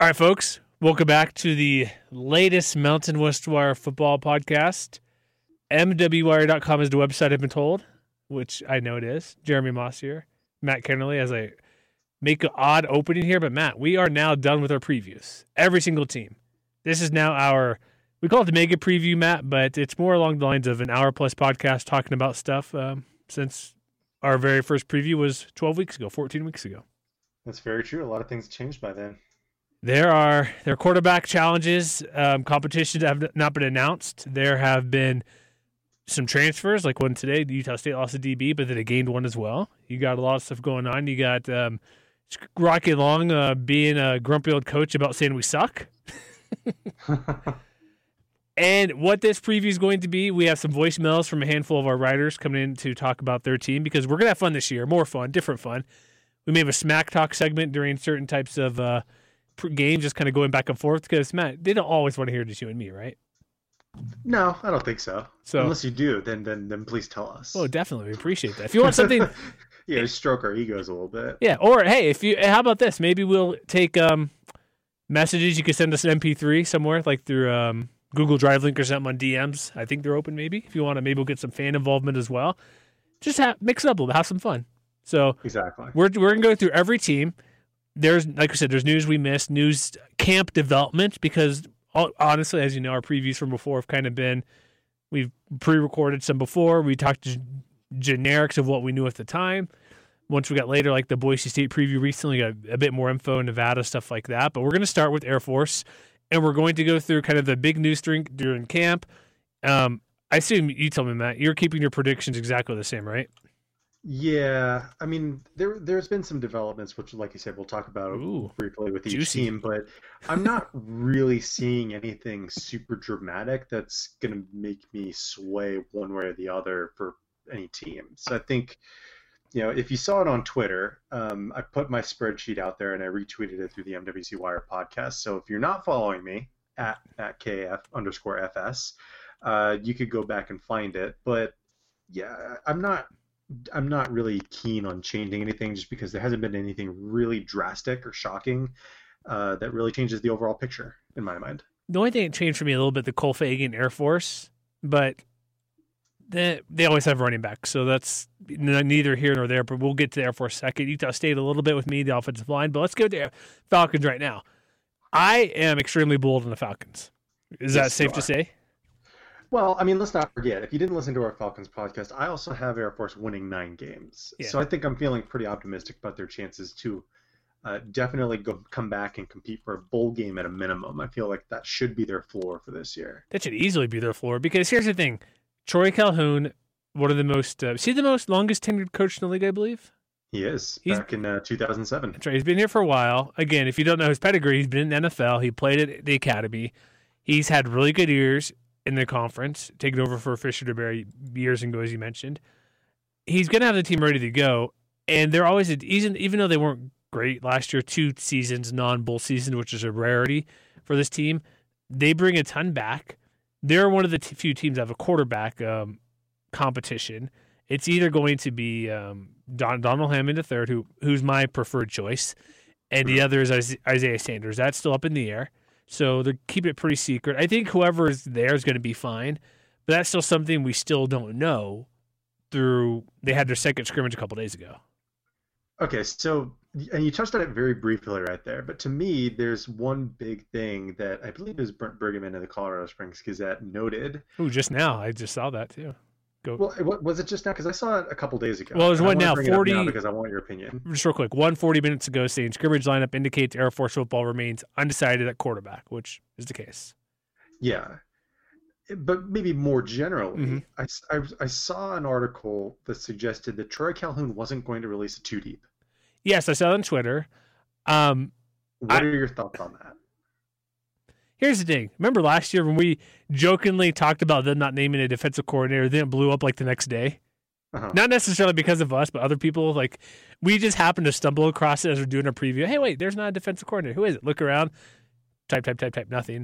All right, folks, welcome back to the latest Mountain West Wire football podcast. MWWire.com is the website, I've been told, which I know it is. Jeremy Moss here, Matt Kennerly, as I make an odd opening here. But, Matt, we are now done with our previews. Every single team. This is now we call it the mega preview, Matt, but it's more along the lines of an hour-plus podcast talking about stuff since our very first preview was 14 weeks ago. That's very true. A lot of things changed by then. There are quarterback challenges, competitions that have not been announced. There have been some transfers, like one today. Utah State lost a DB, but then they gained one as well. You got a lot of stuff going on. You got Rocky Long being a grumpy old coach about saying we suck. And what this preview is going to be, we have some voicemails from a handful of our writers coming in to talk about their team because we're going to have fun this year, more fun, different fun. We may have a smack talk segment during certain types of games, just kind of going back and forth because, Matt, they don't always want to hear just you and me, right? No, I don't think so. Unless you do, then please tell us. Oh, definitely. We appreciate that. If you want something... yeah, stroke our egos a little bit. Yeah, or, hey, how about this? Maybe we'll take messages. You could send us an MP3 somewhere, like through Google Drive link or something on DMs. I think they're open, maybe. If you want to, maybe we'll get some fan involvement as well. Just mix it up a little bit. Have some fun. So exactly. We're going to go through every team. There's, like I said, there's news we missed, news camp development, because honestly, as you know, our previews from before have kind of been, we've pre-recorded some before. We talked generics of what we knew at the time. Once we got later, like the Boise State preview recently, got a bit more info, Nevada, stuff like that. But we're going to start with Air Force, and we're going to go through kind of the big news during camp. I assume you tell me, Matt, you're keeping your predictions exactly the same, right? Yeah, I mean, there's been some developments, which, like you said, we'll talk about briefly with each team, but I'm not really seeing anything super dramatic that's going to make me sway one way or the other for any team. So I think, if you saw it on Twitter, I put my spreadsheet out there and I retweeted it through the MWC Wire podcast. So if you're not following me at KF_FS, you could go back and find it. But yeah, I'm not really keen on changing anything just because there hasn't been anything really drastic or shocking that really changes the overall picture in my mind. The only thing that changed for me a little bit, the Cole Fagan Air Force, but they always have running back, so that's neither here nor there, but we'll get to the Air Force second. Utah State a little bit with me, the offensive line, but let's go to the Falcons right now. I am extremely bold on the Falcons. Is that safe to say? Well, I mean, let's not forget, if you didn't listen to our Falcons podcast, I also have Air Force winning 9 games. Yeah. So I think I'm feeling pretty optimistic about their chances to definitely come back and compete for a bowl game at a minimum. I feel like that should be their floor for this year. That should easily be their floor because here's the thing. Troy Calhoun, one of the most longest tenured coach in the league, I believe? He is, back in 2007. That's right. He's been here for a while. Again, if you don't know his pedigree, he's been in the NFL. He played at the academy. He's had really good years in the conference, taking over for Fisher DeBerry years ago, as you mentioned. He's going to have the team ready to go, and they're always, even though they weren't great last year, 2 seasons, non-bowl season, which is a rarity for this team, they bring a ton back. They're one of the few teams that have a quarterback competition. It's either going to be Donald Hammond III, who's my preferred choice, and the other is Isaiah Sanders. That's still up in the air. So they're keeping it pretty secret. I think whoever is there is going to be fine, but that's still something we still don't know they had their second scrimmage a couple days ago. Okay, so, and you touched on it very briefly right there, but to me, there's one big thing that I believe is Brent Bergman in the Colorado Springs Gazette noted. Oh, just now. I just saw that too. Go. Well, was it just now? Because I saw it a couple days ago. Well, there's one now, 40. Now because I want your opinion. Just real quick, 40 minutes ago, saying scrimmage lineup indicates Air Force football remains undecided at quarterback, which is the case. Yeah, but maybe more generally, I saw an article that suggested that Troy Calhoun wasn't going to release a 2-deep. Yes, I saw it on Twitter. What are your thoughts on that? Here's the thing. Remember last year when we jokingly talked about them not naming a defensive coordinator, then it blew up like the next day? Not necessarily because of us, but other people. Like, we just happened to stumble across it as we're doing a preview. Hey, wait, there's not a defensive coordinator. Who is it? Look around. Type, nothing.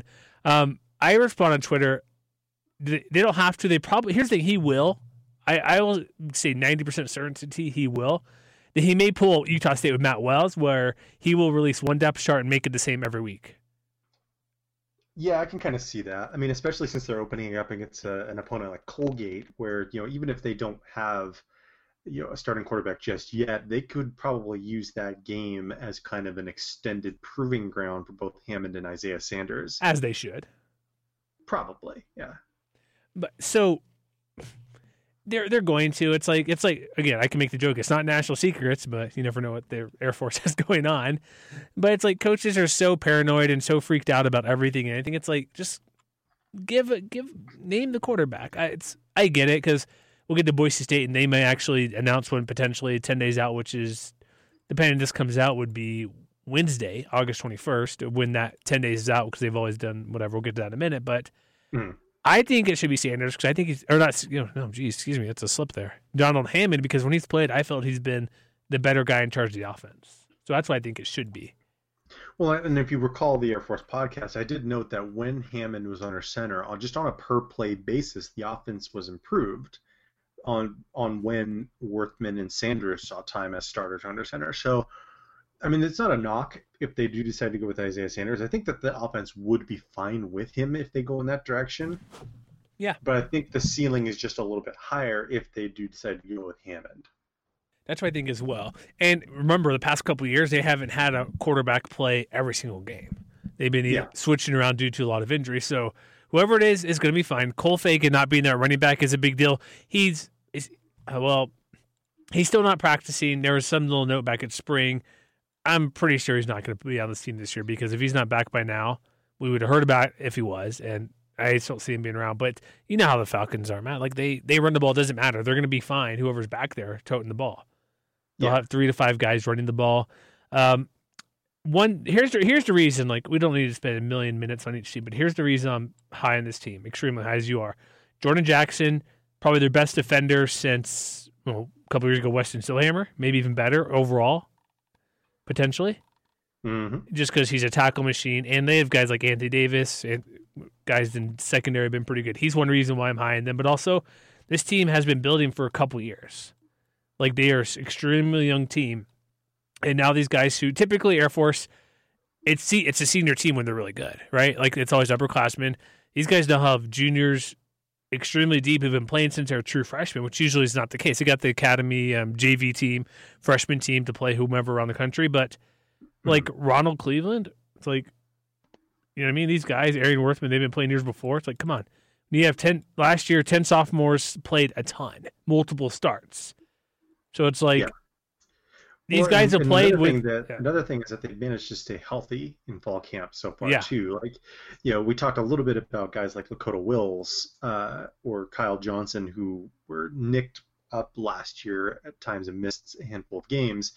I respond on Twitter. They don't have to. They probably. Here's the thing. He will. I will say 90% certainty he will. He may pull Utah State with Matt Wells, where he will release one depth chart and make it the same every week. Yeah, I can kind of see that. I mean, especially since they're opening up against an opponent like Colgate, where even if they don't have a starting quarterback just yet, they could probably use that game as kind of an extended proving ground for both Hammond and Isaiah Sanders. As they should. Probably, yeah. But so they're going to. It's like again, I can make the joke. It's not national secrets, but you never know what the Air Force has going on. But it's like coaches are so paranoid and so freaked out about everything and anything. It's like just name the quarterback. I get it because we'll get to Boise State and they may actually announce one potentially 10 days out, which is depending this comes out would be Wednesday, August 21st, when that 10 days is out because they've always done whatever. We'll get to that in a minute, but. I think it should be Sanders because I think he's, or not, excuse me, it's a slip there. Donald Hammond, because when he's played, I felt he's been the better guy in charge of the offense. So that's why I think it should be. Well, and if you recall the Air Force podcast, I did note that when Hammond was under center, just on a per play basis, the offense was improved on when Worthman and Sanders saw time as starters under center. So, I mean, it's not a knock if they do decide to go with Isaiah Sanders. I think that the offense would be fine with him if they go in that direction. Yeah. But I think the ceiling is just a little bit higher if they do decide to go with Hammond. That's what I think as well. And remember, the past couple of years, they haven't had a quarterback play every single game. They've been switching around due to a lot of injuries. So whoever it is going to be fine. Cole Fagan not being there running back is a big deal. He's still not practicing. There was some little note back at spring. I'm pretty sure he's not going to be on this team this year because if he's not back by now, we would have heard about it if he was, and I just don't see him being around. But you know how the Falcons are, Matt. Like they run the ball, it doesn't matter. They're going to be fine, whoever's back there toting the ball. They'll have 3 to 5 guys running the ball. Here's the reason, like we don't need to spend a million minutes on each team, but here's the reason I'm high on this team, extremely high as you are. Jordan Jackson, probably their best defender since a couple years ago, Weston Stillhammer, maybe even better overall. Potentially, just because he's a tackle machine, and they have guys like Anthony Davis and guys in secondary have been pretty good. He's one reason why I'm high in them, but also this team has been building for a couple years. Like they are an extremely young team, and now these guys who typically Air Force, it's a senior team when they're really good, right? Like it's always upperclassmen. These guys now have juniors extremely deep who've been playing since they're true freshmen, which usually is not the case. They got the academy JV team, freshman team to play whomever around the country, but like Ronald Cleveland, it's like, you know what I mean? These guys, Aaron Worthman, they've been playing years before. It's like, come on. You have 10 sophomores played a ton, multiple starts. So it's like these guys have played with. Another thing is that they've managed to stay healthy in fall camp so far too. Like, we talked a little bit about guys like Lakota Wills or Kyle Johnson who were nicked up last year at times and missed a handful of games.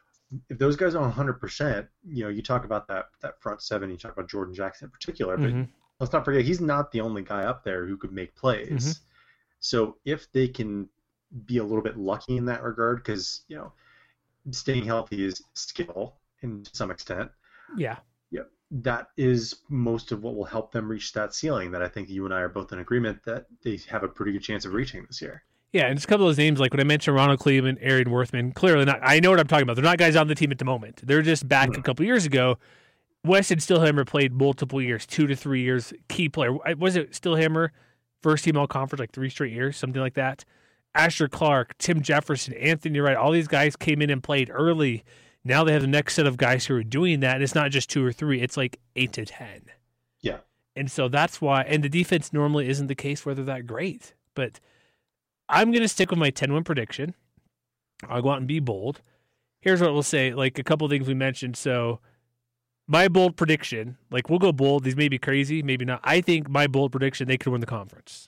If those guys are 100%, you talk about that front seven. You talk about Jordan Jackson in particular, but let's not forget he's not the only guy up there who could make plays. So if they can be a little bit lucky in that regard, because staying healthy is skill to some extent. Yeah. That is most of what will help them reach that ceiling that I think you and I are both in agreement that they have a pretty good chance of reaching this year. Yeah, and just a couple of those names, like when I mentioned Ronald Cleveland, Aaron Worthman, clearly not. I know what I'm talking about. They're not guys on the team at the moment. They're just back a couple years ago. Weston Stillhammer played multiple years, 2 to 3 years, key player. Was it Stillhammer, first team all-conference, like 3 straight years, something like that? Asher Clark, Tim Jefferson, Anthony Wright, all these guys came in and played early. Now they have the next set of guys who are doing that, and it's not just 2 or 3. It's like 8 to 10. Yeah. And so that's why – and the defense normally isn't the case where they're that great. But I'm going to stick with my 10-win prediction. I'll go out and be bold. Here's what we'll say, like a couple of things we mentioned. So my bold prediction, like we'll go bold. These may be crazy, maybe not. I think my bold prediction, they could win the conference.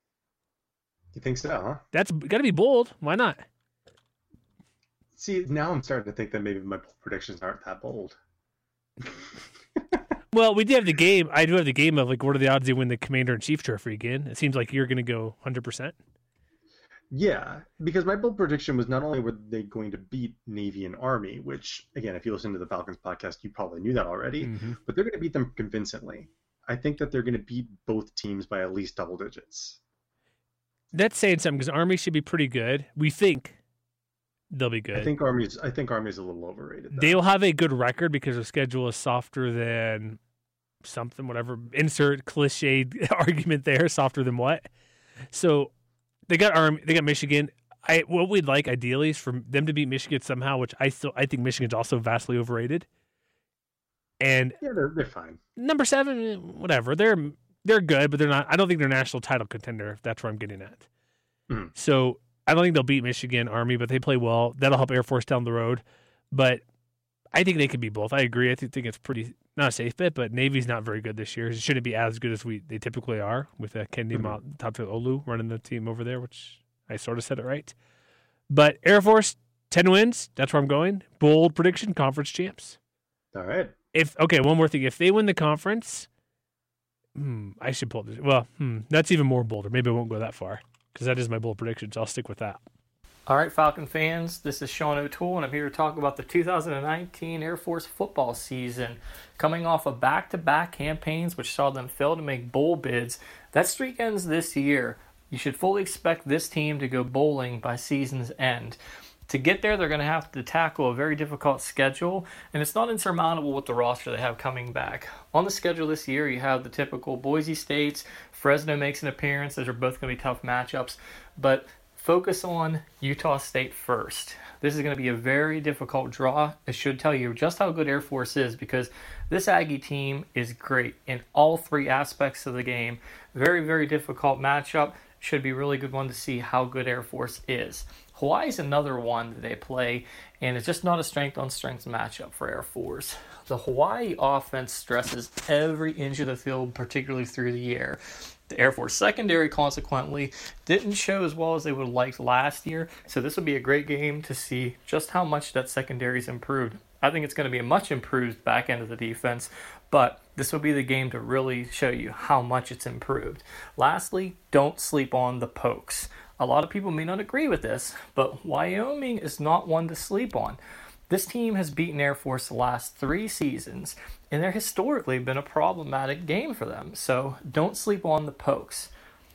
You think so, huh? That's got to be bold. Why not? See, now I'm starting to think that maybe my predictions aren't that bold. Well, we do have the game. I do have the game of, like, what are the odds they win the Commander-in-Chief trophy again? It seems like you're going to go 100%. Yeah, because my bold prediction was not only were they going to beat Navy and Army, which, again, if you listen to the Falcons podcast, you probably knew that already, but they're going to beat them convincingly. I think that they're going to beat both teams by at least double digits. That's saying something because Army should be pretty good. We think they'll be good. I think Army's a little overrated, though. They'll have a good record because their schedule is softer than something, whatever. Insert cliched argument there, softer than what? So they got Michigan. What we'd like ideally is for them to beat Michigan somehow, which I think Michigan's also vastly overrated. And yeah, they're fine. Number 7, whatever. They're good, but they're not. I don't think they're a national title contender. If that's where I'm getting at. Mm-hmm. So I don't think they'll beat Michigan, Army, but they play well. That'll help Air Force down the road. But I think they can be both. I agree. I think it's pretty not a safe bet, but Navy's not very good this year. It shouldn't be as good as they typically are with Kendi Olu running the team over there, which I sort of said it right. But Air Force, 10 wins. That's where I'm going. Bold prediction, conference champs. All right. One more thing. If they win the conference, I should pull this. Well, that's even more bolder. Maybe I won't go that far because that is my bold prediction, so I'll stick with that. All right, Falcon fans, this is Sean O'Toole, and I'm here to talk about the 2019 Air Force football season. Coming off of back-to-back campaigns, which saw them fail to make bowl bids, that streak ends this year. You should fully expect this team to go bowling by season's end. To get there, they're going to have to tackle a very difficult schedule, and it's not insurmountable with the roster they have coming back. On the schedule this year, you have the typical Boise States, Fresno makes an appearance. Those are both going to be tough matchups, but focus on Utah State first. This is going to be a very difficult draw. It should tell you just how good Air Force is because this Aggie team is great in all 3 aspects of the game. Very, very difficult matchup. Should be a really good one to see how good Air Force is. Hawaii is another one that they play, and it's just not a strength-on-strength matchup for Air Force. The Hawaii offense stresses every inch of the field, particularly through the air. The Air Force secondary, consequently, didn't show as well as they would have liked last year, so this would be a great game to see just how much that secondary's improved. I think it's going to be a much improved back end of the defense, but this will be the game to really show you how much it's improved. Lastly, don't sleep on the Pokes. A lot of people may not agree with this, but Wyoming is not one to sleep on. This team has beaten Air Force the last 3 seasons, and they're historically been a problematic game for them, so don't sleep on the Pokes.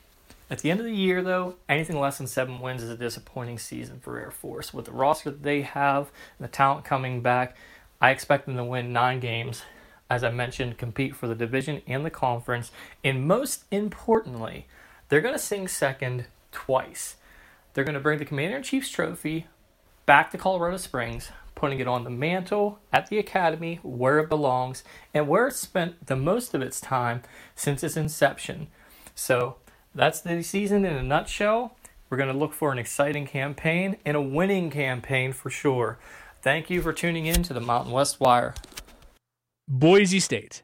At the end of the year, though, anything less than 7 wins is a disappointing season for Air Force. With the roster that they have and the talent coming back, I expect them to win 9 games. As I mentioned, compete for the division and the conference, and most importantly, they're going to sing second twice. They're going to bring the Commander-in-Chief's trophy back to Colorado Springs, putting it on the mantle at the academy where it belongs and where it's spent the most of its time since its inception. So that's the season in a nutshell. We're going to look for an exciting campaign and a winning campaign for sure. Thank you for tuning in to the Mountain West Wire. Boise State.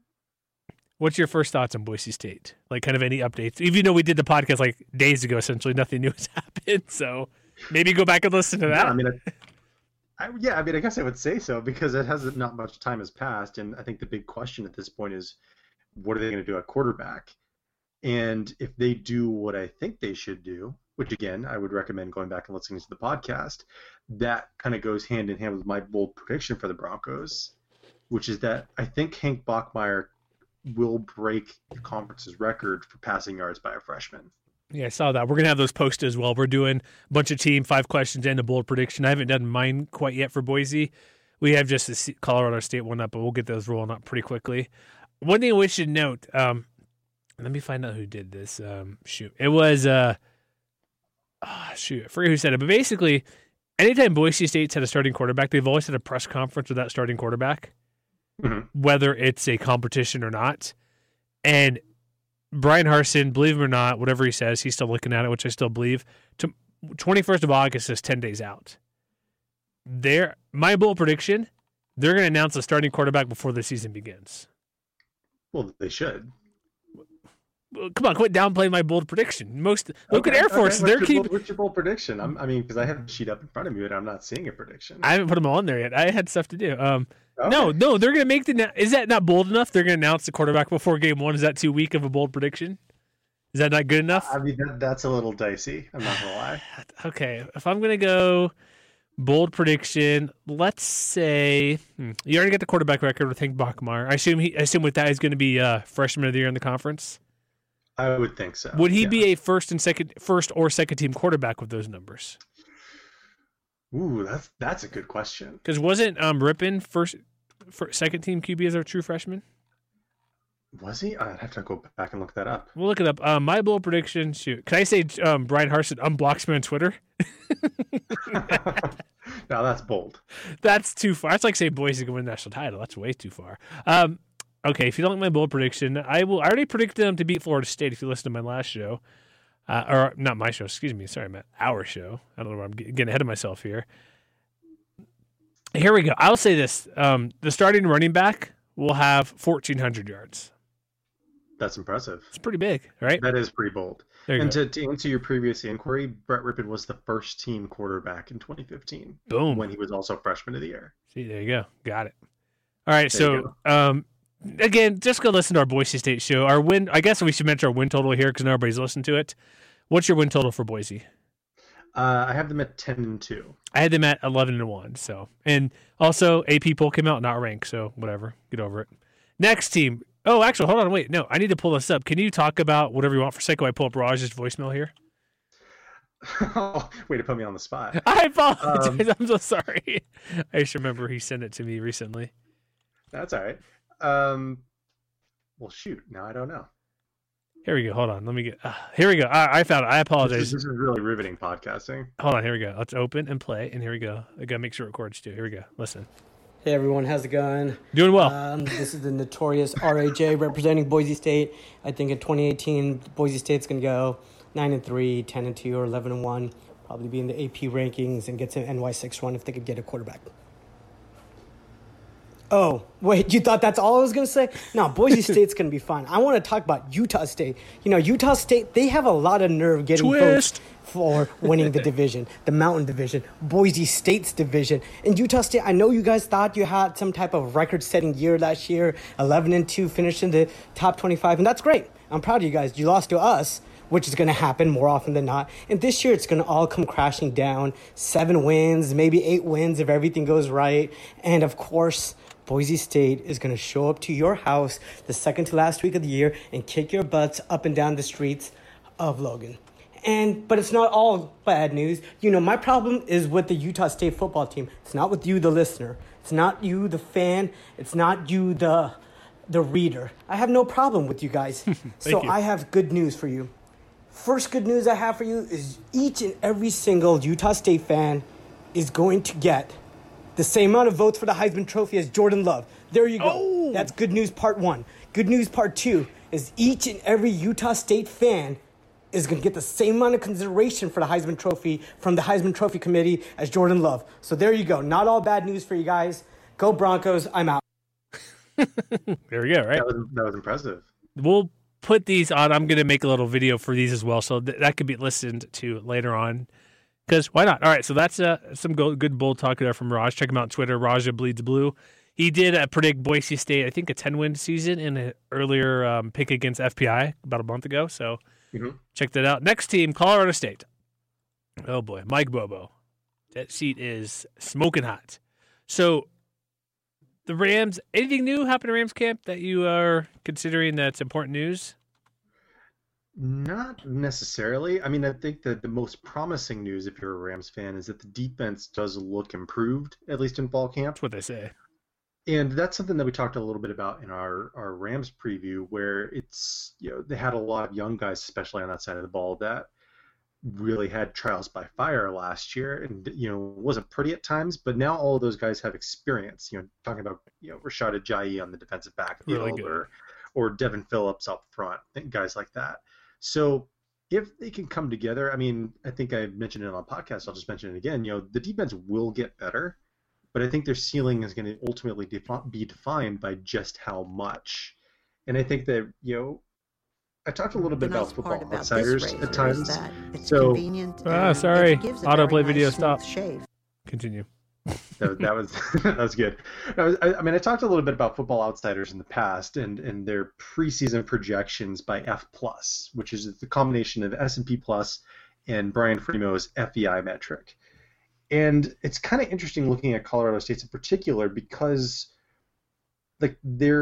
What's your first thoughts on Boise State? Like, kind of any updates? Even though we did the podcast like days ago, essentially nothing new has happened. So maybe go back and listen to that. Yeah, I guess I would say so because it hasn't not much time has passed, and I think the big question at this point is, what are they going to do at quarterback? And if they do what I think they should do, which again I would recommend going back and listening to the podcast, that kind of goes hand in hand with my bold prediction for the Broncos, which is that I think Hank Bachmeier will break the conference's record for passing yards by a freshman. Yeah, I saw that. We're going to have those posted as well. We're doing a bunch of team 5 questions and a bold prediction. I haven't done mine quite yet for Boise. We have just the Colorado State one up, but we'll get those rolling up pretty quickly. One thing we should note, let me find out who did this. It was, I forget who said it, but basically, anytime Boise State's had a starting quarterback, they've always had a press conference with that starting quarterback, whether it's a competition or not. And Brian Harsin, believe him or not, whatever he says, he's still looking at it, which I still believe. 21st of August is 10 days out. My bold prediction, they're going to announce a starting quarterback before the season begins. Well, they should. Well, come on, quit downplaying my bold prediction. Look at Air Force. What's your bold prediction? Because I have a sheet up in front of me, and I'm not seeing a prediction. I haven't put them all in there yet. I had stuff to do. No, they're going to make is that not bold enough? They're going to announce the quarterback before game 1. Is that too weak of a bold prediction? Is that not good enough? That's a little dicey. I'm not going to lie. Okay, if I'm going to go bold prediction, let's say you already got the quarterback record with Hank Bachmeier. I assume with that he's going to be freshman of the year in the conference. I would think so. Would he be a first or second team quarterback with those numbers? Ooh, that's a good question. Because wasn't Rippon second team QB as a true freshman? Was he? I'd have to go back and look that up. We'll look it up. My bold prediction. Shoot, can I say Brian Harsin unblocks me on Twitter? Now that's bold. That's too far. That's like saying Boise can win the national title. That's way too far. Okay, if you don't like my bold prediction, I already predicted them to beat Florida State. If you listen to my last show, or not my show, excuse me. Sorry, Matt. Our show. I don't know where I'm getting ahead of myself here. Here we go. I'll say this: the starting running back will have 1,400 yards. That's impressive. It's pretty big, right? That is pretty bold. And to answer your previous inquiry, Brett Rippon was the first team quarterback in 2015. Boom. When he was also freshman of the year. See, there you go. Got it. All right, so again, just go listen to our Boise State show. Our win. I guess we should mention our win total here because not everybody's listened to it. What's your win total for Boise? I have them at 10-2. I had them at 11-1. So, and also AP poll came out not ranked. So whatever, get over it. Next team. Oh, actually, hold on. Wait, no, I need to pull this up. Can you talk about whatever you want for a second while I pull up Raj's voicemail here? Way to put me on the spot. I apologize. I'm so sorry. I just remember he sent it to me recently. That's all right. Well, shoot. Now I don't know. Here we go. Hold on. Let me get. Here we go. I found it. I apologize. This is really riveting podcasting. Hold on. Here we go. Let's open and play. And here we go. I gotta make sure it records too. Here we go. Listen. Hey everyone, how's it going? Doing well. This is the notorious RAJ representing Boise State. I think in 2018, Boise State's going to go 9-3, 10-2, or 11-1. Probably be in the AP rankings and get to NY6 run if they could get a quarterback. Oh, wait, you thought that's all I was going to say? No, Boise State's going to be fine. I want to talk about Utah State. You know, Utah State, they have a lot of nerve getting votes for winning the division, the Mountain Division, Boise State's division. And Utah State, I know you guys thought you had some type of record-setting year last year, 11-2, finished in the top 25, and that's great. I'm proud of you guys. You lost to us, which is going to happen more often than not. And this year, it's going to all come crashing down. 7 wins, maybe 8 wins if everything goes right. And, of course, Boise State is going to show up to your house the second to last week of the year and kick your butts up and down the streets of Logan. But it's not all bad news. You know, my problem is with the Utah State football team. It's not with you, the listener. It's not you, the fan. It's not you, the reader. I have no problem with you guys. So I have good news for you. First good news I have for you is each and every single Utah State fan is going to get the same amount of votes for the Heisman Trophy as Jordan Love. There you go. Oh. That's good news part 1. Good news part 2 is each and every Utah State fan is going to get the same amount of consideration for the Heisman Trophy from the Heisman Trophy Committee as Jordan Love. So there you go. Not all bad news for you guys. Go Broncos. I'm out. There we go, right? That was impressive. We'll put these on. I'm going to make a little video for these as well, so that could be listened to later on. Because why not? All right, so that's some good bold talk there from Raj. Check him out on Twitter, Raja Bleeds Blue. He did predict Boise State, I think, a 10-win season in an earlier pick against FPI about a month ago. So check that out. Next team, Colorado State. Oh, boy, Mike Bobo. That seat is smoking hot. So the Rams, anything new happened to Rams camp that you are considering that's important news? Not necessarily. I mean, I think that the most promising news, if you're a Rams fan, is that the defense does look improved, at least in fall camp. That's what they say. And that's something that we talked a little bit about in our Rams preview, where it's, you know, they had a lot of young guys, especially on that side of the ball, that really had trials by fire last year, and you know, wasn't pretty at times, but now all of those guys have experience. You know, talking about, you know, Rashad Ajayi on the defensive backfield, really or Devin Phillips up front, guys like that. So if they can come together, I mean, I think I mentioned it on the podcast, I'll just mention it again, you know, the defense will get better, but I think their ceiling is going to ultimately be defined by just how much. And I think that, you know, I talked a little bit about Football Outsiders at times. So, sorry, autoplay video stop. Continue. That was good. I mean, I talked a little bit about Football Outsiders in the past and their preseason projections by F+, which is the combination of S&P Plus and Brian Freemo's FEI metric. And it's kind of interesting looking at Colorado State in particular because, like,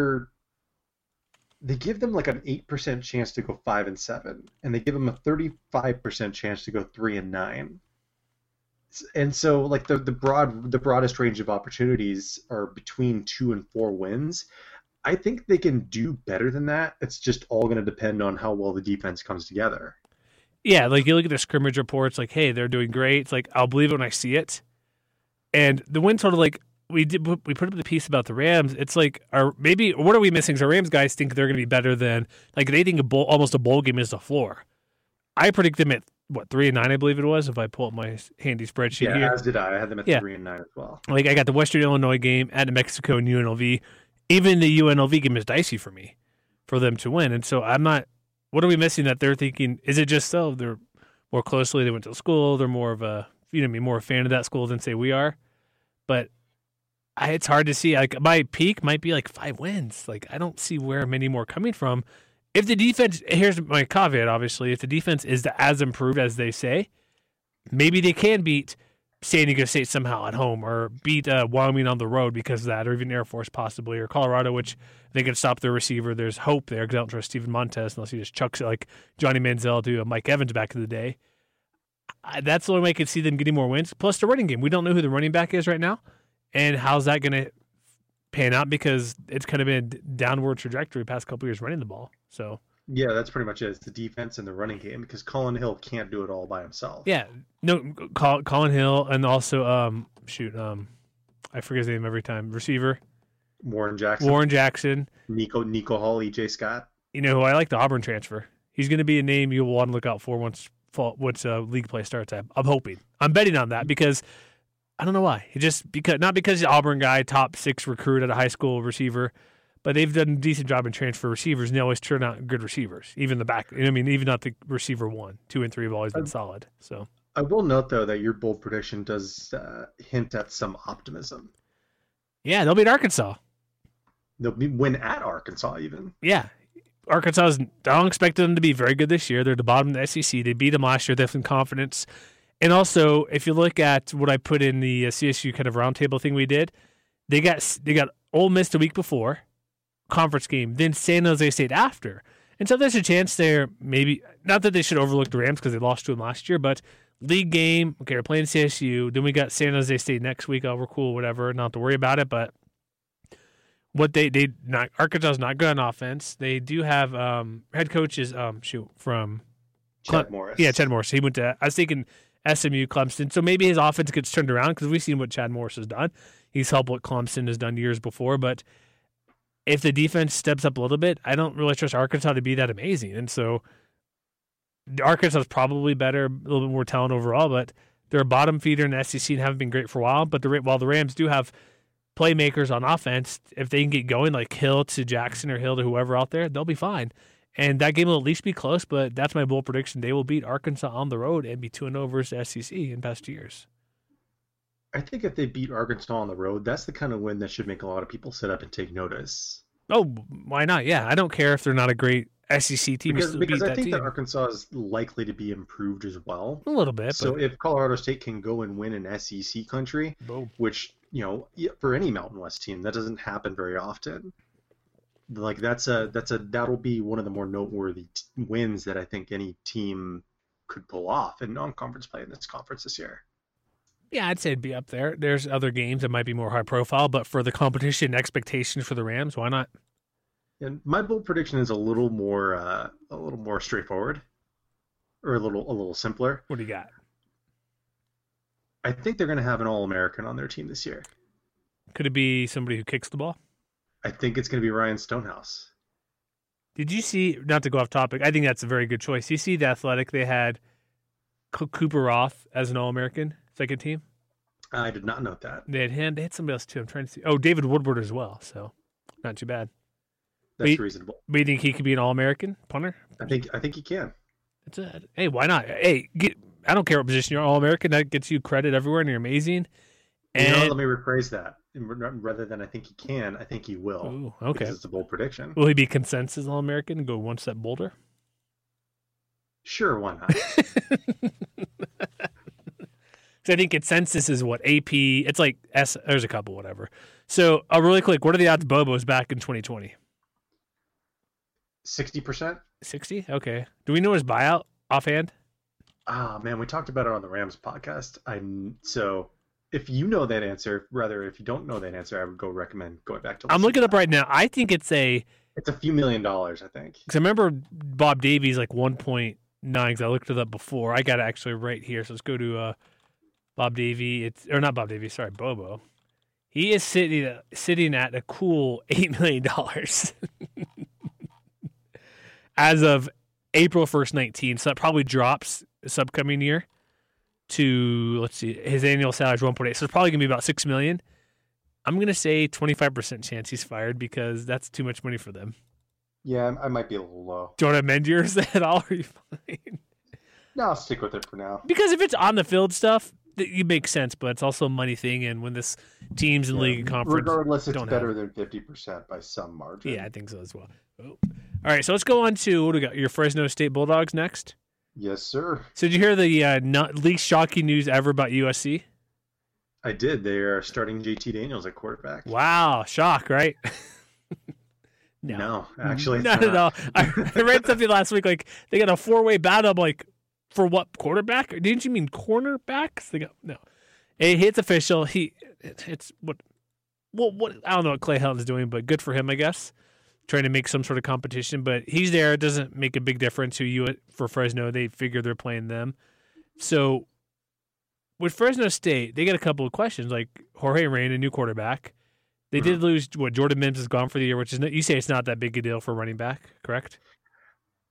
they give them like an 8% chance to go 5-7, and they give them a 35% chance to go 3-9. And so, like the broadest range of opportunities are between 2 and 4 wins. I think they can do better than that. It's just all going to depend on how well the defense comes together. Yeah, like you look at the scrimmage reports, like, hey, they're doing great. It's like I'll believe it when I see it. And the win total, like we put up the piece about the Rams. It's like, what are we missing? So Rams guys think they're going to be better than, like, they think almost a bowl game is the floor. I predict them at 3-9, I believe it was, if I pull up my handy spreadsheet here. Yeah, as did I. I had them at 3-9 as well. Like, I got the Western Illinois game at New Mexico and UNLV. Even the UNLV game is dicey for me, for them to win. And so I'm not. What are we missing that they're thinking? Is it just they're more closely? They went to school. They're more of a more a fan of that school than say we are. But it's hard to see. Like my peak might be like 5 wins. Like I don't see where many more coming from. If the defense, here's my caveat, obviously, if the defense is as improved as they say, maybe they can beat San Diego State somehow at home or beat Wyoming on the road because of that, or even Air Force possibly, or Colorado, which they can stop their receiver. There's hope there because I don't trust Steven Montez unless he just chucks it like Johnny Manziel to Mike Evans back in the day. That's the only way I could see them getting more wins. Plus the running game. We don't know who the running back is right now, and how's that going to pan out because it's kind of been a downward trajectory past couple years running the ball. So yeah, that's pretty much it. It's the defense and the running game because Colin Hill can't do it all by himself. Yeah, no, Colin Hill and also I forget his name every time. Receiver Warren Jackson, Nico Hall, EJ Scott. You know who I like? The Auburn transfer. He's going to be a name you'll want to look out for once league play starts. I'm hoping. I'm betting on that because I don't know why. Not because he's an Auburn guy, top 6 recruit at a high school receiver, but they've done a decent job in transfer receivers, and they always turn out good receivers. Even the back. I mean, even not the receiver 1, 2, and 3 have always been solid. So I will note though that your bold prediction does hint at some optimism. Yeah, they'll beat Arkansas. They'll win at Arkansas even. Yeah. Arkansas, I don't expect them to be very good this year. They're at the bottom of the SEC. They beat them last year. They have some confidence. And also, if you look at what I put in the CSU kind of roundtable thing we did, they got Ole Miss the week before, conference game, then San Jose State after. And so there's a chance there, maybe, not that they should overlook the Rams because they lost to them last year, but league game, okay, we're playing CSU. Then we got San Jose State next week. Oh, we're cool, whatever, not to worry about it. But Arkansas is not good on offense. They do have head coaches from Chad Morris. Yeah, Chad Morris. He went to, I was thinking SMU, Clemson. So maybe his offense gets turned around because we've seen what Chad Morris has done. He's helped what Clemson has done years before. But if the defense steps up a little bit, I don't really trust Arkansas to be that amazing. And so Arkansas is probably better, a little bit more talent overall, but they're a bottom feeder in the SEC and haven't been great for a while. But while the Rams do have playmakers on offense, if they can get going like Hill to Jackson or Hill to whoever out there, they'll be fine. And that game will at least be close, but that's my bold prediction. They will beat Arkansas on the road and be 2-0 versus SEC in past years. I think if they beat Arkansas on the road, that's the kind of win that should make a lot of people sit up and take notice. Oh, why not? Yeah, I don't care if they're not a great SEC team. Because I think that Arkansas is likely to be improved as well. A little bit. So if Colorado State can go and win an SEC country, boom, which, for any Mountain West team, that doesn't happen very often. Like that'll be one of the more noteworthy wins that I think any team could pull off in non-conference play in this conference this year. Yeah, I'd say it'd be up there. There's other games that might be more high profile, but for the competition expectations for the Rams, why not? And my bold prediction is a little more straightforward, or a little simpler. What do you got? I think they're going to have an All-American on their team this year. Could it be somebody who kicks the ball? I think it's going to be Ryan Stonehouse. Did you see, not to go off topic, I think that's a very good choice. You see the Athletic, they had Cooper Roth as an All-American second team? I did not note that. They had somebody else too. I'm trying to see. Oh, David Woodward as well, so not too bad. That's reasonable. But you think he could be an All-American punter? I think he can. Hey, why not? Hey, I don't care what position you're All-American. That gets you credit everywhere, and you're amazing. And let me rephrase that. Rather than I think he can, I think he will. Ooh, okay. Because it's a bold prediction. Will he be consensus All-American and go one step bolder? Sure, why not? So I think consensus is what AP. It's like S. There's a couple, whatever. So really quick, what are the odds Bobo's back in 2020? 60%. 60? Okay. Do we know his buyout offhand? Ah, man, we talked about it on the Rams podcast. So if you know that answer, rather if you don't know that answer, I would go recommend going back to. I'm looking up right now. I think it's a few $1 million, I think. Because I remember Bob Davies like 1.9. Because I looked it up before. I got it actually right here. So let's go to Bob Davie. Not Bob Davie. Sorry, Bobo. He is sitting at a cool $8 million as of April 1st, 19. So that probably drops this upcoming year to, let's see, his annual salary is 1.8. So it's probably going to be about $6 million. I'm going to say 25% chance he's fired because that's too much money for them. Yeah, I might be a little low. Do you want to amend yours at all? Or are you fine? No, I'll stick with it for now. Because if it's on the field stuff, it makes sense, but it's also a money thing, and when this teams in league and conference, regardless, it's better than 50% by some margin. Yeah, I think so as well. Oh. All right, so let's go on to what do we got? Your Fresno State Bulldogs next. Yes, sir. So did you hear the least shocking news ever about USC? I did. They are starting JT Daniels at quarterback. Wow, shock, right? No, actually, not at all. I read something last week like they got a 4-way battle. I'm like, for what, quarterback? Didn't you mean cornerbacks? They go, no. It's official. It's what I don't know what Clay Helton's doing, but good for him, I guess. Trying to make some sort of competition, but he's there. It doesn't make a big difference for Fresno. They figure they're playing them. So with Fresno State, they got a couple of questions, like Jorge Reyna, new quarterback. They did lose, Jordan Mims is gone for the year, which is, you say it's not that big a deal for running back, correct? Well, ...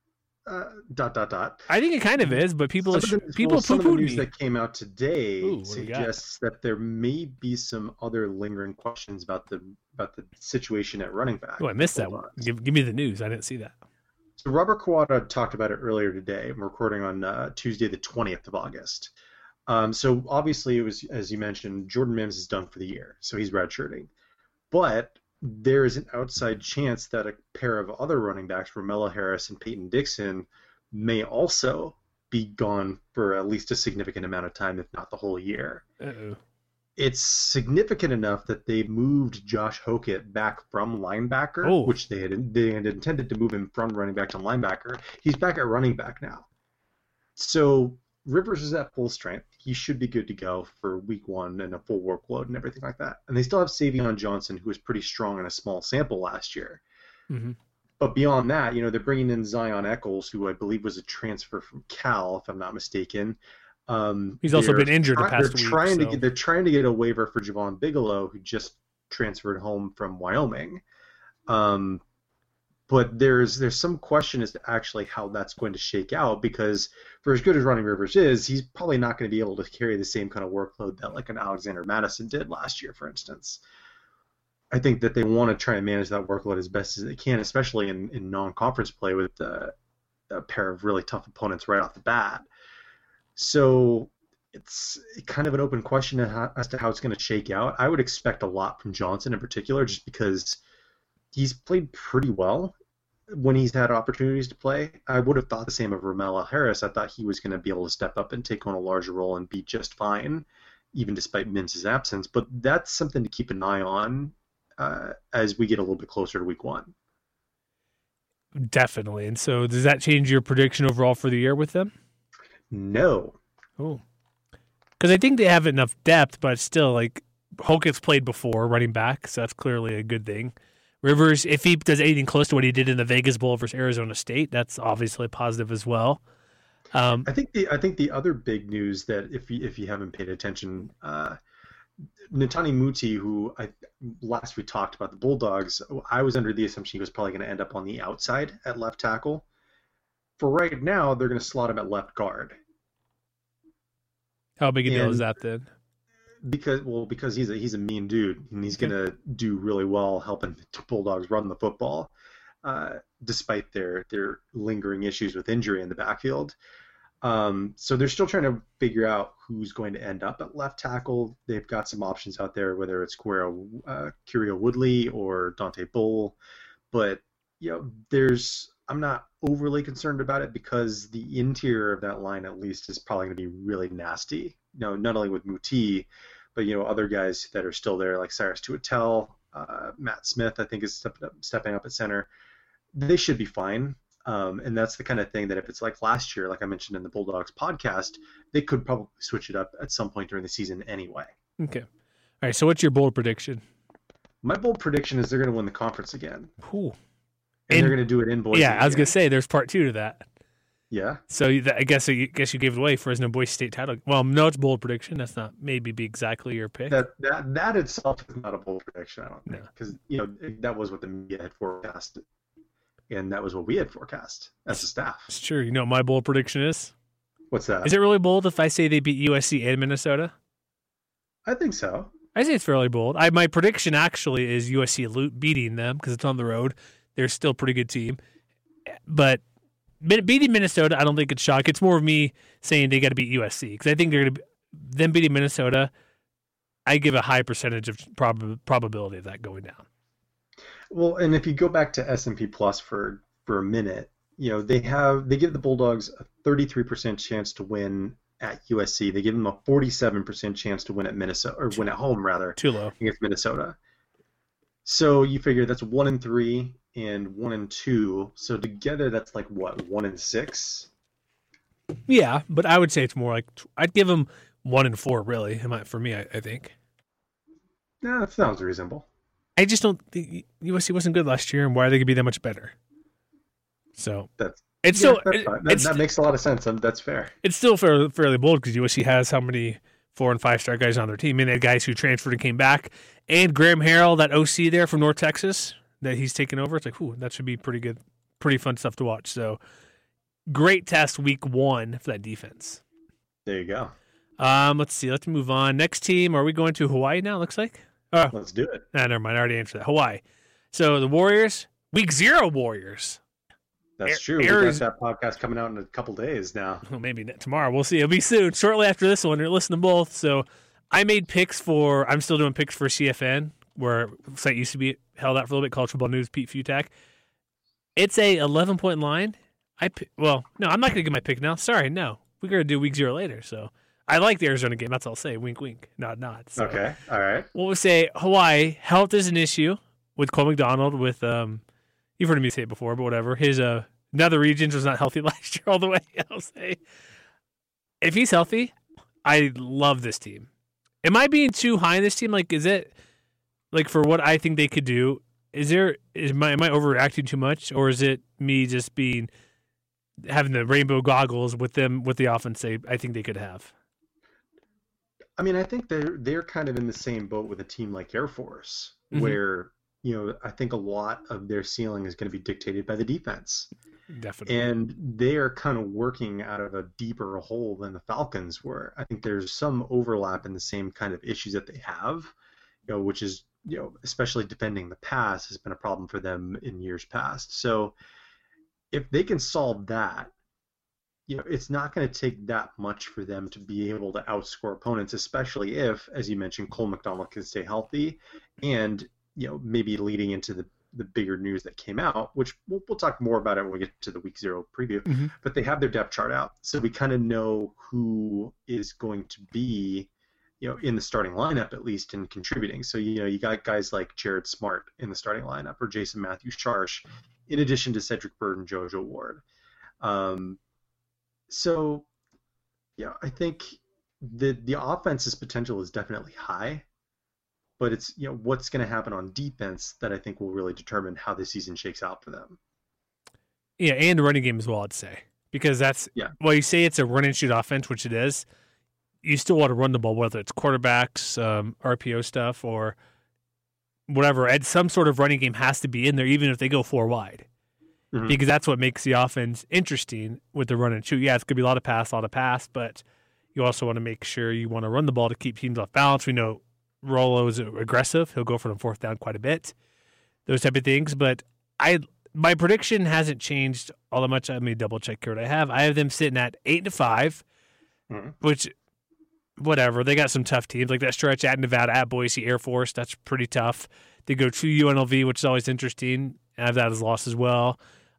I think it kind of is, but people some of the news that came out today suggests that there may be some other lingering questions about the situation at running back. Oh, I missed that one. Give me the news. I didn't see that. So Robert Kawada talked about it earlier today. I'm recording on Tuesday, the 20th of August. So obviously, it was, as you mentioned, Jordan Mims is done for the year, so he's redshirting. But there is an outside chance that a pair of other running backs, Romello Harris and Peyton Dixon, may also be gone for at least a significant amount of time, if not the whole year. Uh-oh. It's significant enough that they moved Josh Hokett back from linebacker, which they had intended to move him from running back to linebacker. He's back at running back now. So Rivers is at full strength. He should be good to go for week 1 and a full workload and everything like that. And they still have Savion Johnson, who was pretty strong in a small sample last year. Mm-hmm. But beyond that, they're bringing in Zion Eccles, who I believe was a transfer from Cal, if I'm not mistaken. He's also been injured the past week. They're trying to get a waiver for Javon Bigelow, who just transferred home from Wyoming. But there's some question as to actually how that's going to shake out, because for as good as Ronnie Rivers is, he's probably not going to be able to carry the same kind of workload that like an Alexander Madison did last year, for instance. I think that they want to try and manage that workload as best as they can, especially in non-conference play with a pair of really tough opponents right off the bat. So it's kind of an open question as to how it's going to shake out. I would expect a lot from Johnson in particular, just because he's played pretty well when he's had opportunities to play. I would have thought the same of Romello Harris. I thought he was going to be able to step up and take on a larger role and be just fine, even despite Mims' absence. But that's something to keep an eye on as we get a little bit closer to week 1. Definitely. And so does that change your prediction overall for the year with them? No. Oh. Because I think they have enough depth, but still, like, Hokett's played before running back, so that's clearly a good thing. Rivers, if he does anything close to what he did in the Vegas Bowl versus Arizona State, that's obviously positive as well. I think the other big news that if you haven't paid attention, Netani Muti, who last we talked about the Bulldogs, I was under the assumption he was probably going to end up on the outside at left tackle. For right now, they're going to slot him at left guard. How big a deal is that then? Because he's a mean dude, and he's going to do really well helping the Bulldogs run the football, despite their lingering issues with injury in the backfield. So they're still trying to figure out who's going to end up at left tackle. They've got some options out there, whether it's Curio Woodley or Dante Bull, but I'm not overly concerned about it because the interior of that line at least is probably going to be really nasty. Not only with Muti, but other guys that are still there like Cyrus Tuatel, Matt Smith I think is stepping up at center. They should be fine. And that's the kind of thing that if it's like last year, like I mentioned in the Bulldogs podcast, they could probably switch it up at some point during the season anyway. Okay. All right, so what's your bold prediction? My bold prediction is they're going to win the conference again. Ooh. And they're going to do it in Boise. Yeah, I was going to say, there's part 2 to that. Yeah. So I guess you gave it away, Fresno Boise State title. Well, no, it's bold prediction. That's not maybe be exactly your pick. That itself is not a bold prediction, I don't think, because that was what the media had forecast, and that was what we had forecast as a staff. It's true. You know what my bold prediction is? What's that? Is it really bold if I say they beat USC and Minnesota? I think so. I say it's fairly bold. My prediction actually is USC beating them because it's on the road. They're still a pretty good team, but beating Minnesota, I don't think it's shock. It's more of me saying they got to beat USC because I think they're going to them beating Minnesota. I give a high percentage of probability of that going down. Well, and if you go back to S&P Plus for a minute, they give the Bulldogs a 33% chance to win at USC. They give them a 47% chance to win at Minnesota, or win at home rather. Too low against Minnesota. So you figure that's 1-3 and 1-2. So together that's like what, 1-6? Yeah, but I would say it's more like I'd give them 1-4 really. For me, I think. Yeah, that sounds reasonable. I just don't think USC wasn't good last year, and why are they gonna be that much better? So that makes a lot of sense. That's fair. It's still fairly bold because USC has how many 4- and 5-star guys on their team, and they had guys who transferred and came back, and Graham Harrell, that OC there from North Texas, that he's taken over. It's like, that should be pretty good, pretty fun stuff to watch. So great test week 1 for that defense. There you go. Let's see. Let's move on. Next team. Are we going to Hawaii now? Looks like. Oh, let's do it. Never mind. I already answered that. Hawaii. So the Warriors, week 0 Warriors. That's true. We got that podcast coming out in a couple days now. Well, maybe tomorrow. We'll see. It'll be soon. Shortly after this one. You're listening to both. So I made picks I'm still doing picks for CFN, where the site used to be held out for a little bit, College Football News, Pete Futak. It's a 11-point line. I'm not going to give my pick now. Sorry, no. We're going to do week 0 later. So I like the Arizona game. That's all I'll say. Wink, wink. Nod, nod. So, okay. All right. We'll say Hawaii, health is an issue with Cole McDonald, with, you've heard me say it before, but whatever. His, Nether Regions was not healthy last year all the way, I'll say. If he's healthy, I love this team. Am I being too high in this team? Like, is it, like, for what I think they could do, am I overreacting too much? Or is it me just having the rainbow goggles with the offense I think they could have? I mean, I think they're kind of in the same boat with a team like Air Force, where, I think a lot of their ceiling is going to be dictated by the defense. Definitely. And they are kind of working out of a deeper hole than the Falcons were. I think there's some overlap in the same kind of issues that they have, which is, especially defending the pass has been a problem for them in years past. So if they can solve that, it's not going to take that much for them to be able to outscore opponents, especially if, as you mentioned, Cole McDonald can stay healthy and, maybe leading into the bigger news that came out, which we'll talk more about it when we get to the week 0 preview, but they have their depth chart out. So we kind of know who is going to be, in the starting lineup, at least, and contributing. So, you got guys like Jared Smart in the starting lineup, or Jason Matthews-Sharsh, in addition to Cedric Bird and JoJo Ward. So, I think the offense's potential is definitely high, but it's, what's going to happen on defense that I think will really determine how the season shakes out for them. Yeah, and the running game as well, I'd say. Because well, you say it's a run and shoot offense, which it is. You still want to run the ball, whether it's quarterbacks, RPO stuff, or whatever. And some sort of running game has to be in there, even if they go 4 wide. Because that's what makes the offense interesting with the run and shoot. Yeah, it's going to be a lot of pass, but you also want to make sure you want to run the ball to keep teams off balance. We know Rollo is aggressive. He'll go for the 4th down quite a bit. Those type of things. But my prediction hasn't changed all that much. Let me double check here what I have. I have them sitting at 8-5, which, whatever. They got some tough teams like that stretch at Nevada, at Boise, Air Force. That's pretty tough. They go to UNLV, which is always interesting. I have that as a loss as well.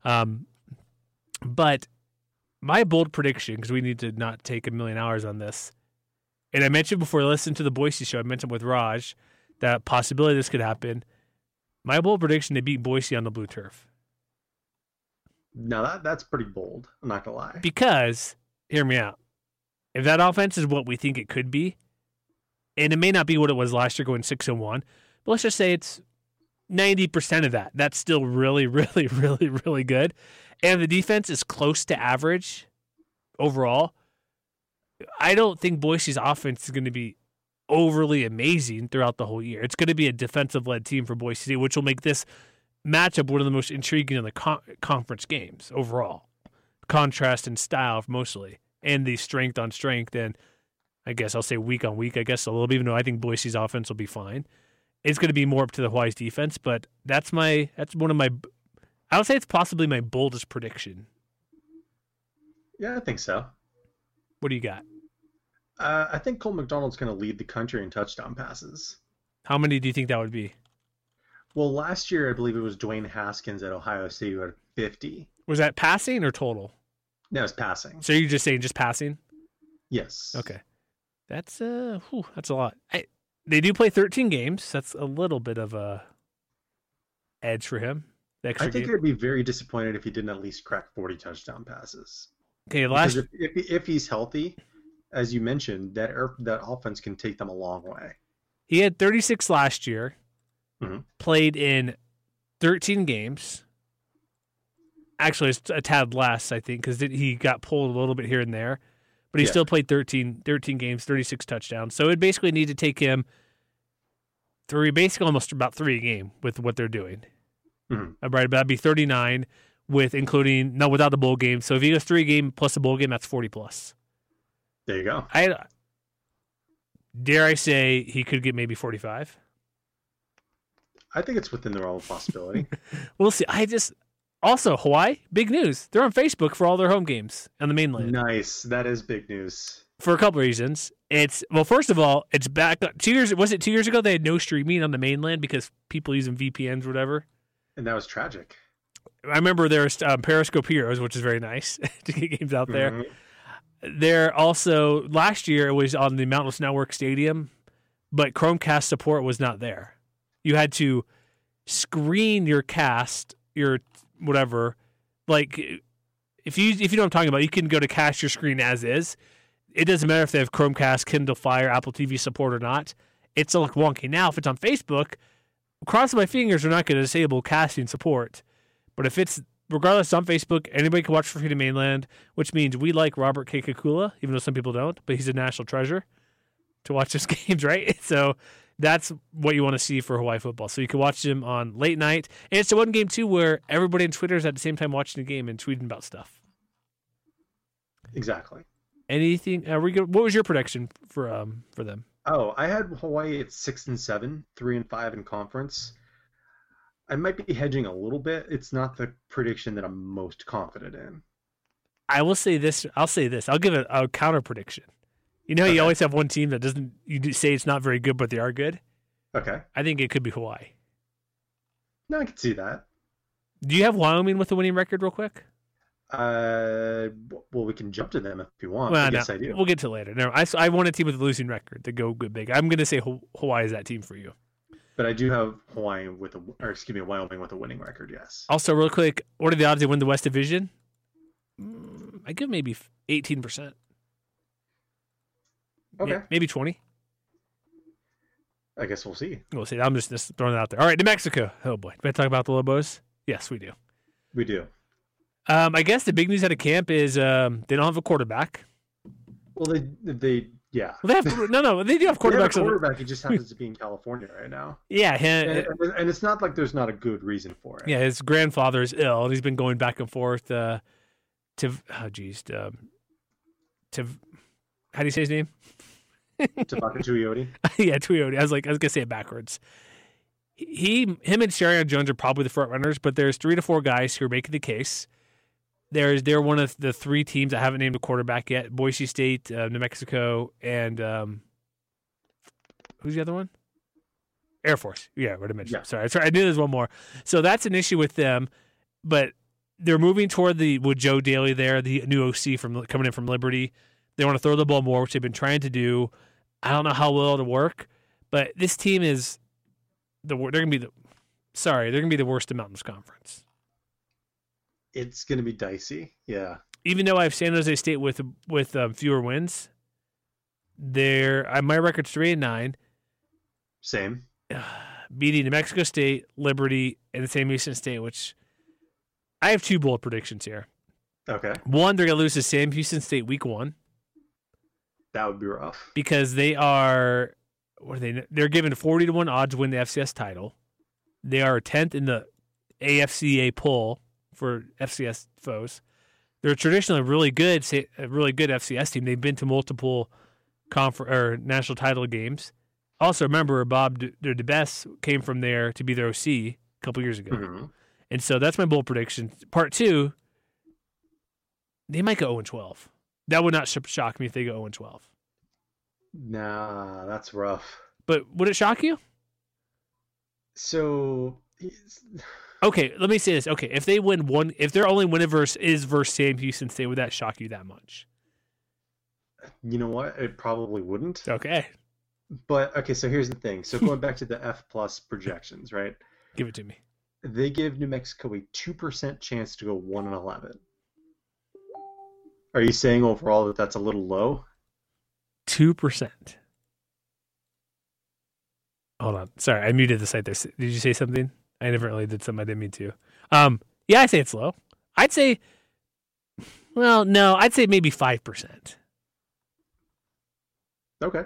But my bold prediction, because we need to not take a million hours on this, and I mentioned before I listened to the Boise show, I mentioned with Raj that possibility this could happen. My bold prediction, they beat Boise on the blue turf. Now that's pretty bold. I'm not gonna lie. Because, hear me out. If that offense is what we think it could be, and it may not be what it was last year going 6-1, but let's just say it's 90% of that. That's still really, really, really, really good. And the defense is close to average overall. I don't think Boise's offense is going to be overly amazing throughout the whole year. It's going to be a defensive-led team for Boise State, which will make this matchup one of the most intriguing in the conference games overall. Contrast and style mostly, and the strength on strength, and I guess I'll say week on week, I guess a little bit, even though I think Boise's offense will be fine. It's going to be more up to the Hawaii's defense, but that's one of my, I would say it's possibly my boldest prediction. Yeah, I think so. What do you got? I think Cole McDonald's going to lead the country in touchdown passes. How many do you think that would be? Well, last year I believe it was Dwayne Haskins at Ohio State who had 50. Was that passing or total? No, it's passing. So you're just saying just passing? Yes. Okay. That's a lot. They do play 13 games. That's a little bit of a edge for him. I think I'd be very disappointed if he didn't at least crack 40 touchdown passes. Okay, if he's healthy, as you mentioned, that offense can take them a long way. He had 36 last year. Mm-hmm. Played in 13 games. Actually, it's a tad less, I think, because he got pulled a little bit here and there. But he still played 13 games, 36 touchdowns. So it basically need to take him almost about 3 a game with what they're doing. Mm-hmm. Right, but that'd be 39 without the bowl game. So if he goes 3 a game plus a bowl game, that's 40 plus. There you go. Dare I say he could get maybe 45? I think it's within the realm of possibility. We'll see. Also, Hawaii, big news. They're on Facebook for all their home games on the mainland. Nice. That is big news. For a couple of reasons. First of all, it's back 2 years. Was it 2 years ago they had no streaming on the mainland because people using VPNs or whatever? And that was tragic. I remember there's Periscope Heroes, which is very nice to get games out there. Mm-hmm. There also, last year it was on the Mountain West Network Stadium, but Chromecast support was not there. You had to screen your cast, your whatever. Like, if you know what I'm talking about, you can go to cast your screen as is. It doesn't matter if they have Chromecast, Kindle Fire, Apple TV support or not. It's still wonky. Now, if it's on Facebook, cross my fingers, we're not going to disable casting support. But if it's, regardless, on Facebook, anybody can watch for free to mainland, which means we like Robert K. Kakula, even though some people don't, but he's a national treasure to watch his games, right? So that's what you want to see for Hawaii football. So you can watch them on late night. And it's the one game, too, where everybody on Twitter is at the same time watching the game and tweeting about stuff. Exactly. Anything? What was your prediction for them? Oh, I had Hawaii at 6-7, 3-5 in conference. I might be hedging a little bit. It's not the prediction that I'm most confident in. I will say this. I'll say this. I'll give it a counter prediction. You know, you always have one team that doesn't. You say it's not very good, but they are good. Okay. I think it could be Hawaii. No, I can see that. Do you have Wyoming with a winning record, real quick? Well, we can jump to them if you want. Well, yes, I do. We'll get to it later. No, I want a team with a losing record to go good big. I'm going to say Hawaii is that team for you. But I do have Wyoming with a winning record. Yes. Also, real quick, what are the odds they win the West Division? I give maybe 18%. Okay. Maybe 20. I guess we'll see. We'll see. I'm just throwing it out there. All right, New Mexico. Oh boy, do I talk about the Lobos? Yes, we do. We do. I guess the big news out of camp is they don't have a quarterback. Well, they yeah. Well, they do have quarterbacks. They have a quarterback. He just happens to be in California right now. Yeah, and it's not like there's not a good reason for it. Yeah, his grandfather is ill, and he's been going back and forth to how do you say his name? Tabaka Tuioti. Yeah, Tuioti. I was gonna say it backwards. Him and Sherion Jones are probably the front runners, but there's 3 to 4 guys who are making the case. They're one of the 3 teams that haven't named a quarterback yet: Boise State, New Mexico, and who's the other one? Air Force. Yeah, what I mentioned. Yeah. Sorry, I knew there's one more. So that's an issue with them, but they're moving toward with Joe Daly there, the new OC coming in from Liberty. They want to throw the ball more, which they've been trying to do. I don't know how well it'll work, but this team is they're going to be the worst in Mountain West Conference. It's going to be dicey. Yeah. Even though I have San Jose State with fewer wins, my record's 3-9. Same. Beating New Mexico State, Liberty, and the Sam Houston State, which I have 2 bold predictions here. Okay. One, they're going to lose to Sam Houston State week 1. That would be rough. Because they are, they're given 40-1 odds to win the FCS title. They are 10th in the AFCA poll for FCS foes. They're traditionally a really good FCS team. They've been to multiple national title games. Also, remember, Bob DeBesse came from there to be their OC a couple years ago. Mm-hmm. And so that's my bold prediction. Part 2, they might go 0-12. That would not shock me if they go 0-12. Nah, that's rough. But would it shock you? So, okay, let me say this. Okay, if they win if their only win is versus Sam Houston State, would that shock you that much? You know what? It probably wouldn't. Okay. But, okay, so here's the thing. So going back to the F+ projections, right? Give it to me. They give New Mexico a 2% chance to go 1-11. Are you saying overall that that's a little low? 2%. Hold on. Sorry, I muted the site there. Did you say something? I never really did something I didn't mean to. Yeah, I say it's low. I'd say maybe 5%. Okay.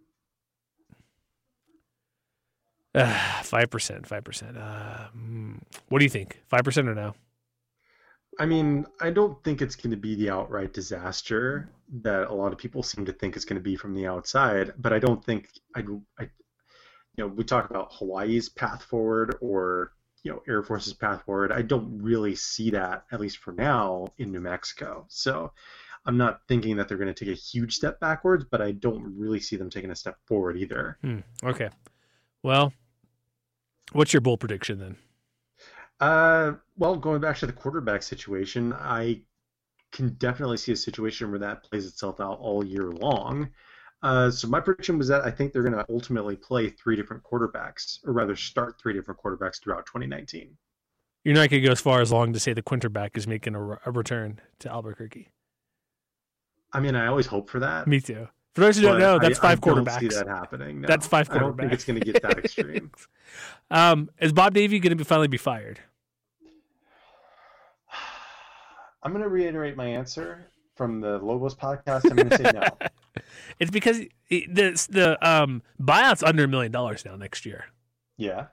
5%. What do you think? 5% or no? I mean, I don't think it's going to be the outright disaster that a lot of people seem to think it's going to be from the outside, but I don't think we talk about Hawaii's path forward or, Air Force's path forward. I don't really see that, at least for now, in New Mexico. So I'm not thinking that they're going to take a huge step backwards, but I don't really see them taking a step forward either. Okay. Well, what's your bold prediction then? Well, going back to the quarterback situation, I can definitely see a situation where that plays itself out all year long. So my prediction was that I think they're going to ultimately play 3 different quarterbacks, or rather start 3 different quarterbacks throughout 2019. You're not going to go as far as long to say the quinterback is making a return to Albuquerque. I mean, I always hope for that. Me too. For those who don't know, that's 5 quarterbacks. I don't see that happening. No. That's 5 quarterbacks. I don't think it's going to get that extreme. Is Bob Davie going to finally be fired? I'm going to reiterate my answer from the Lobos podcast. I'm going to say no. It's because the buyout's under $1 million now next year. Yeah.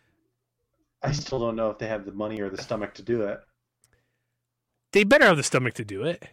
I still don't know if they have the money or the stomach to do it. They better have the stomach to do it.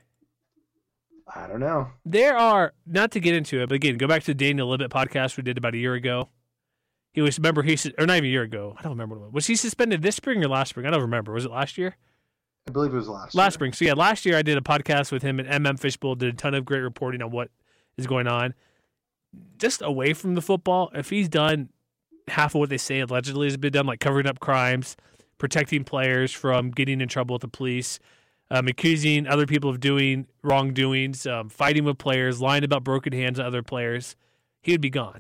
I don't know. There are, not to get into it, but again, go back to the Daniel Libet podcast we did about a year ago. Or not even a year ago. I don't remember what. Was he suspended this spring or last spring? I don't remember. Was it last year? I believe it was last spring. So yeah, last year I did a podcast with him and Fishbowl, did a ton of great reporting on what is going on. Just away from the football, if he's done half of what they say allegedly has been done, like covering up crimes, protecting players from getting in trouble with the police, accusing other people of doing wrongdoings, fighting with players, lying about broken hands to other players, he would be gone.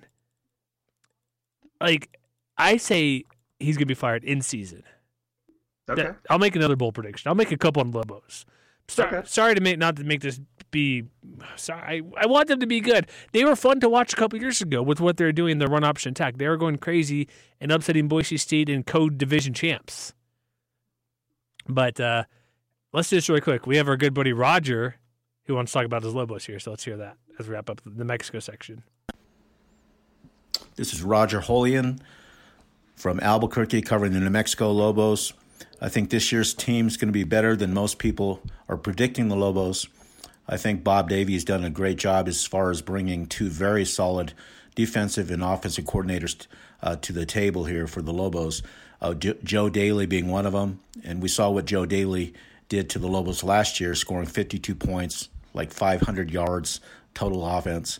Like, I say he's going to be fired in season. Okay. I'll make another bold prediction. I'll make a couple on Lobos. Sorry to not to make this be. Sorry, I want them to be good. They were fun to watch a couple years ago with what they're doing, the run option attack. They were going crazy and upsetting Boise State and co-division champs. But let's do this really quick. We have our good buddy Roger who wants to talk about his Lobos here, so let's hear that as we wrap up the Mexico section. This is Roger Holian from Albuquerque covering the New Mexico Lobos. I think this year's team is going to be better than most people are predicting the Lobos. I think Bob Davie has done a great job as far as bringing 2 very solid defensive and offensive coordinators to the table here for the Lobos. Joe Daly being one of them, and we saw what Joe Daly did to the Lobos last year, scoring 52 points, like 500 yards total offense.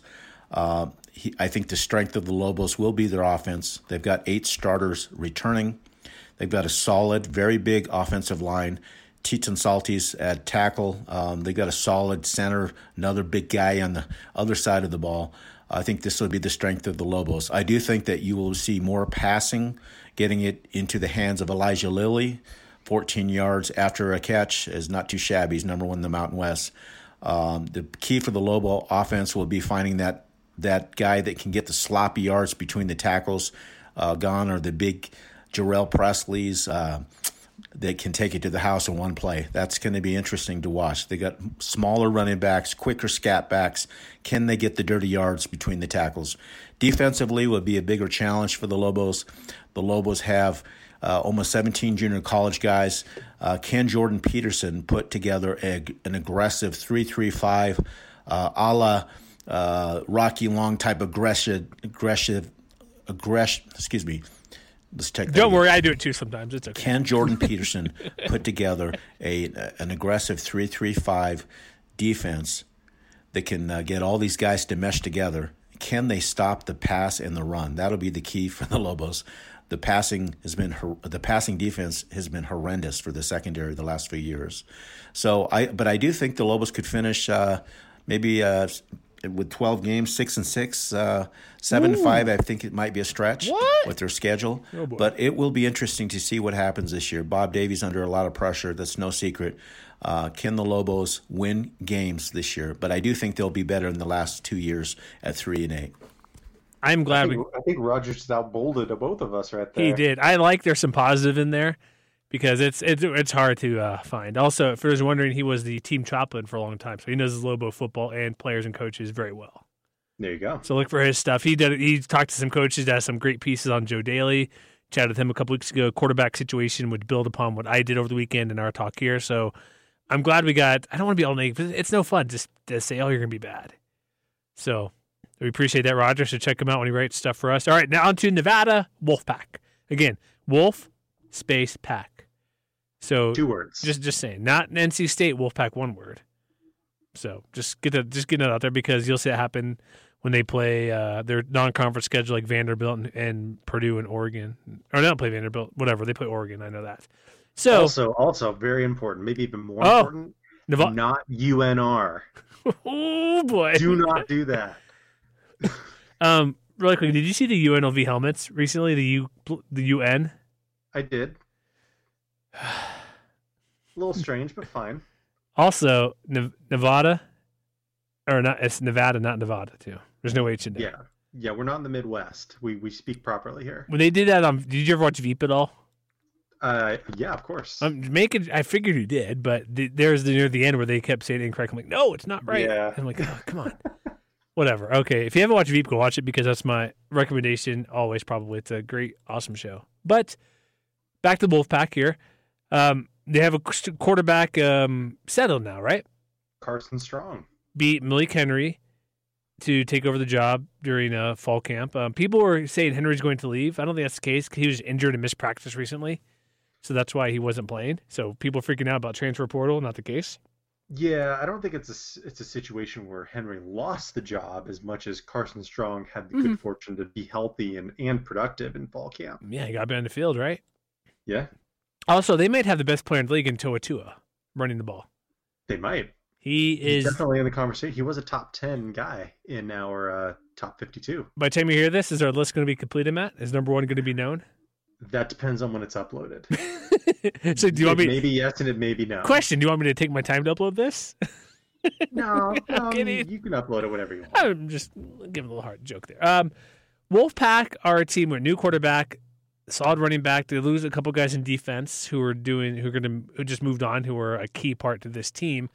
I think the strength of the Lobos will be their offense. They've got 8 starters returning. They've got a solid, very big offensive line. Teton Saltis at tackle. They've got a solid center, another big guy on the other side of the ball. I think this will be the strength of the Lobos. I do think that you will see more passing, getting it into the hands of Elijah Lilly, 14 yards after a catch is not too shabby. He's number one in the Mountain West. The key for the Lobo offense will be finding that guy that can get the sloppy yards between the tackles gone, or the big Jarrell Presley's that can take it to the house in one play. That's going to be interesting to watch. They got smaller running backs, quicker scat backs. Can they get the dirty yards between the tackles? Defensively will be a bigger challenge for the Lobos. The Lobos have almost 17 junior college guys. Ken Jordan Peterson put together an aggressive 3-3-5 a la Rocky Long type aggressive. Excuse me. Let's take that. Don't worry, I do it too sometimes. It's okay. Ken Jordan Peterson put together an aggressive 3-3-5 defense that can get all these guys to mesh together. Can they stop the pass and the run? That'll be the key for the Lobos. The passing defense has been horrendous for the secondary the last few years. But I do think the Lobos could finish maybe with 12 games, 6-6, 7-5. I think it might be a stretch with their schedule. Oh, but it will be interesting to see what happens this year. Bob Davies under a lot of pressure. That's no secret. Can the Lobos win games this year? But I do think they'll be better in the last 2 years at 3-8. I'm glad I think Rogers just outbolded both of us right there. He did. I like there's some positive in there because it's hard to find. Also, if you're wondering, he was the team chaplain for a long time, so he knows his Lobo football and players and coaches very well. There you go. So look for his stuff. He talked to some coaches, does some great pieces on Joe Daly. Chatted with him a couple weeks ago. Quarterback situation would build upon what I did over the weekend in our talk here. So I'm glad we got. I don't want to be all negative. It's no fun just to say, "Oh, you're going to be bad." So we appreciate that, Roger. So check him out when he writes stuff for us. All right, now on to Nevada Wolfpack. Again, Wolf space Pack. So 2 words. Just saying, not NC State Wolfpack, 1 word. So just get it out there because you'll see it happen when they play their non-conference schedule like Vanderbilt and Purdue and Oregon. Or they don't play Vanderbilt, whatever. They play Oregon. I know that. So also very important, maybe even more important. Not UNR. Oh boy! Do not do that. Really quick, did you see the UNLV helmets recently? The UN. I did. A little strange, but fine. Also, Nevada, or not? It's Nevada, not Nevada, too. There's no H in there. Yeah. We're not in the Midwest. We speak properly here. When they did that, did you ever watch Veep at all? Yeah, of course. I figured you did, but there's near the end where they kept saying it incorrect. I'm like, no, it's not right. Yeah. I'm like, oh, come on. Whatever. Okay, if you haven't watched Veep, go watch it because that's my recommendation. Always, probably, it's a great, awesome show. But back to Wolfpack here. They have a quarterback settled now, right? Carson Strong beat Malik Henry to take over the job during fall camp. People were saying Henry's going to leave. I don't think that's the case. He was injured and missed practice recently, so that's why he wasn't playing. So people freaking out about transfer portal. Not the case. Yeah, I don't think it's a situation where Henry lost the job as much as Carson Strong had the good fortune to be healthy and productive in fall camp. Yeah, he got to be on the field, right? Yeah. Also, they might have the best player in the league in Toa Tua running the ball. They might. He's definitely in the conversation. He was a top 10 guy in our top 52. By the time you hear this, is our list going to be completed, Matt? Is number 1 going to be known? That depends on when it's uploaded. So do you want me? Maybe yes, and it maybe no. Question: do you want me to take my time to upload this? No, you can upload it whenever you want. I'm just giving a little hard joke there. Wolfpack are a team with new quarterback, solid running back. They lose a couple guys in defense who just moved on, who were a key part to this team.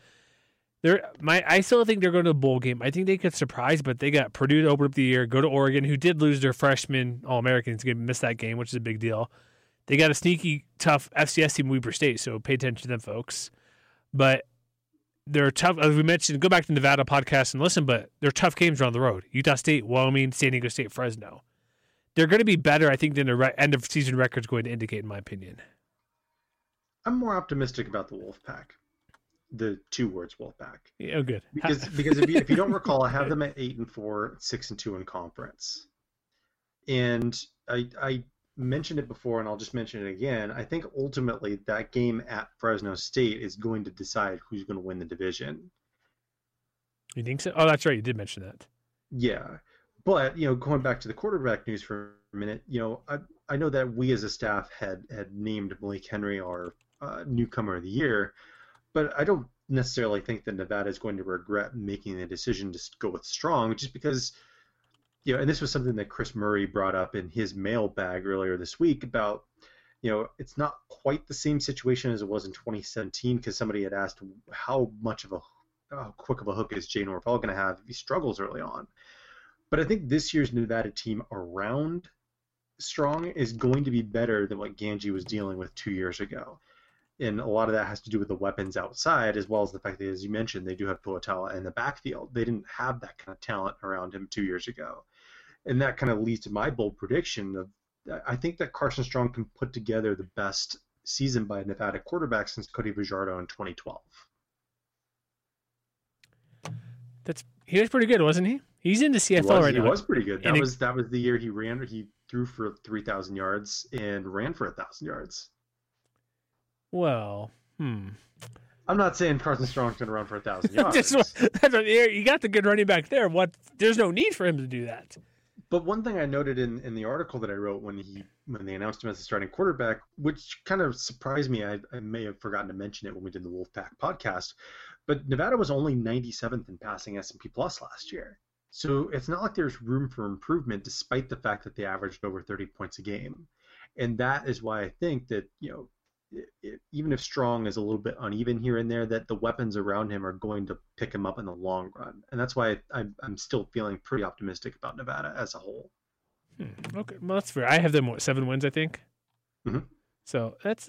I still think they're going to a bowl game. I think they could surprise, but they got Purdue to open up the year, go to Oregon, who did lose their freshman All-Americans, going to miss that game, which is a big deal. They got a sneaky, tough FCS team, Weber State, so pay attention to them, folks. But they're tough. As we mentioned, go back to the Nevada podcast and listen, but they're tough games around the road. Utah State, Wyoming, San Diego State, Fresno. They're going to be better, I think, than the end-of-season record is going to indicate, in my opinion. I'm more optimistic about the Wolfpack. The 2 words Wolfpack. Yeah, oh, good. Because if you don't recall, I have them at 8-4, 6-2 in conference. And I mentioned it before, and I'll just mention it again. I think ultimately that game at Fresno State is going to decide who's going to win the division. You think so? Oh, that's right. You did mention that. Yeah. But going back to the quarterback news for a minute, I know that we as a staff had named Malik Henry our newcomer of the year, but I don't necessarily think that Nevada is going to regret making the decision to go with Strong, just because, and this was something that Chris Murray brought up in his mailbag earlier this week about, it's not quite the same situation as it was in 2017, because somebody had asked how quick of a hook is Jay Norvell going to have if he struggles early on. But I think this year's Nevada team around Strong is going to be better than what Ganji was dealing with 2 years ago. And a lot of that has to do with the weapons outside, as well as the fact that, as you mentioned, they do have Tuatala in the backfield. They didn't have that kind of talent around him 2 years ago. And that kind of leads to my bold prediction of, I think that Carson Strong can put together the best season by a Nevada quarterback since Cody Fajardo in 2012. He was pretty good, wasn't he? He's in the CFL right now. He was pretty good. That was the year he threw for 3,000 yards and ran for 1,000 yards. Well, I'm not saying Carson Strong's going to run for 1,000 yards. You got the good running back there. There's no need for him to do that. But one thing I noted in the article that I wrote when they announced him as the starting quarterback, which kind of surprised me, I may have forgotten to mention it when we did the Wolfpack podcast, but Nevada was only 97th in passing S&P Plus last year. So it's not like there's room for improvement, despite the fact that they averaged over 30 points a game. And that is why I think that, even if Strong is a little bit uneven here and there, that the weapons around him are going to pick him up in the long run. And that's why I'm still feeling pretty optimistic about Nevada as a whole. Okay, well, that's fair. I have them, 7 wins, I think. Mm-hmm. So that's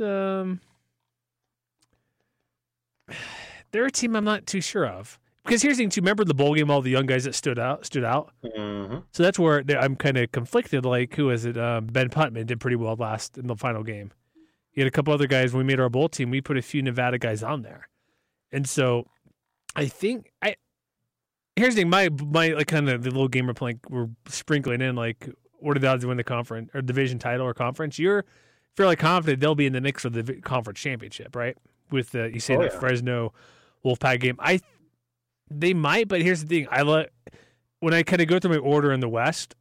they're a team I'm not too sure of. Because here's the thing, too. Remember the bowl game, all the young guys that stood out? Mm-hmm. So that's where I'm kind of conflicted. Like, who is it? Ben Putman did pretty well in the final game. He had a couple other guys. When we made our bowl team, we put a few Nevada guys on there. And so I think here's the thing, my like kind of the little game we're sprinkling in, like, what are the odds to win the conference or division title or conference? You're fairly confident they'll be in the mix for the conference championship, right? With you say that Fresno Wolfpack game. They might, but here's the thing. When I kind of go through my order in the West,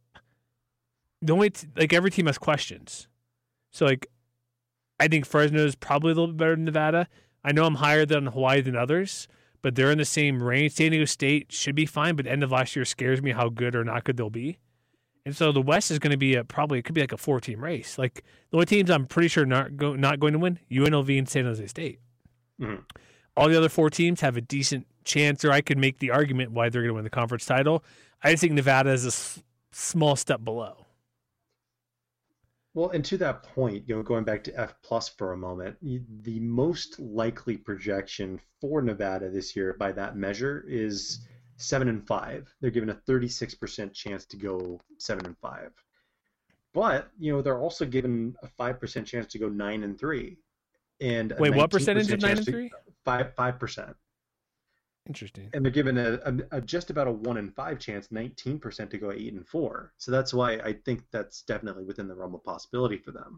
every team has questions. So I think Fresno is probably a little bit better than Nevada. I know I'm higher than Hawaii than others, but they're in the same range. San Diego State should be fine, but the end of last year scares me how good or not good they'll be. And so the West is going to be it could be like a 4-team race. Like, the only teams I'm pretty sure not going to win, UNLV and San Jose State. Mm-hmm. All the other 4 teams have a decent chance, or I could make the argument why they're going to win the conference title. I just think Nevada is a small step below. Well, and to that point, going back to F+ for a moment, the most likely projection for Nevada this year by that measure is 7-5. They're given a 36% chance to go 7-5. But, they're also given a 5% chance to go 9-3. And wait, what percentage of 9-3? 5%. Interesting. And they're given a just about a 1-5 chance, 19% to go 8-4. So that's why I think that's definitely within the realm of possibility for them.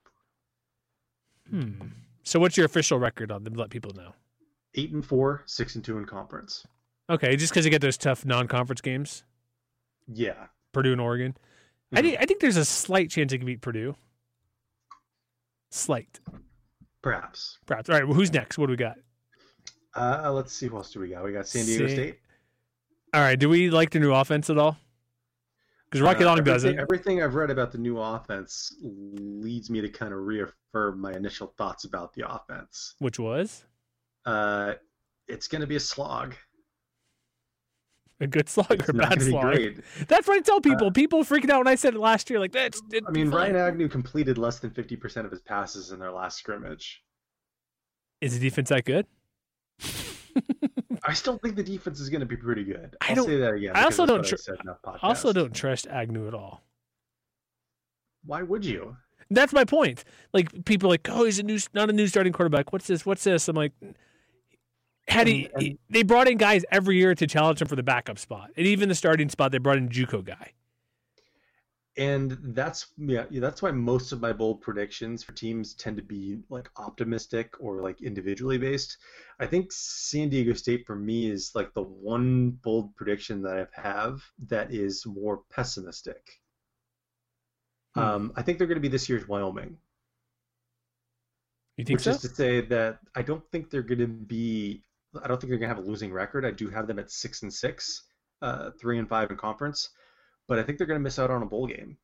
So what's your official record on them? Let people know. 8-4, 6-2 in conference. Okay, just because they get those tough non-conference games. Yeah. Purdue and Oregon. Mm-hmm. I think there's a slight chance they can beat Purdue. Slight. Perhaps. All right. Well, who's next? What do we got? Let's see. Who else do we got? We got San Diego State. All right. Do we like the new offense at all? Because Rocky Long doesn't. Everything I've read about the new offense leads me to kind of reaffirm my initial thoughts about the offense. Which was? It's going to be a slog. A good slog or a bad slog? Great. That's what I tell people. People freaking out when I said it last year. Like, Ryan Agnew completed less than 50% of his passes in their last scrimmage. Is the defense that good? I still think the defense is going to be pretty good. I'll say that again. I also don't trust Agnew at all. Why would you? That's my point. Like, people are like, oh, he's not a new starting quarterback. What's this? I'm like, they brought in guys every year to challenge him for the backup spot, and even the starting spot they brought in JUCO guy. And that's why most of my bold predictions for teams tend to be like optimistic or like individually based. I think San Diego State for me is like the one bold prediction that I have that is more pessimistic. I think they're going to be this year's Wyoming. You think so? Which is to say that I don't think they're going to have a losing record. I do have them at 6-6, 3-5 in conference. But I think they're going to miss out on a bowl game.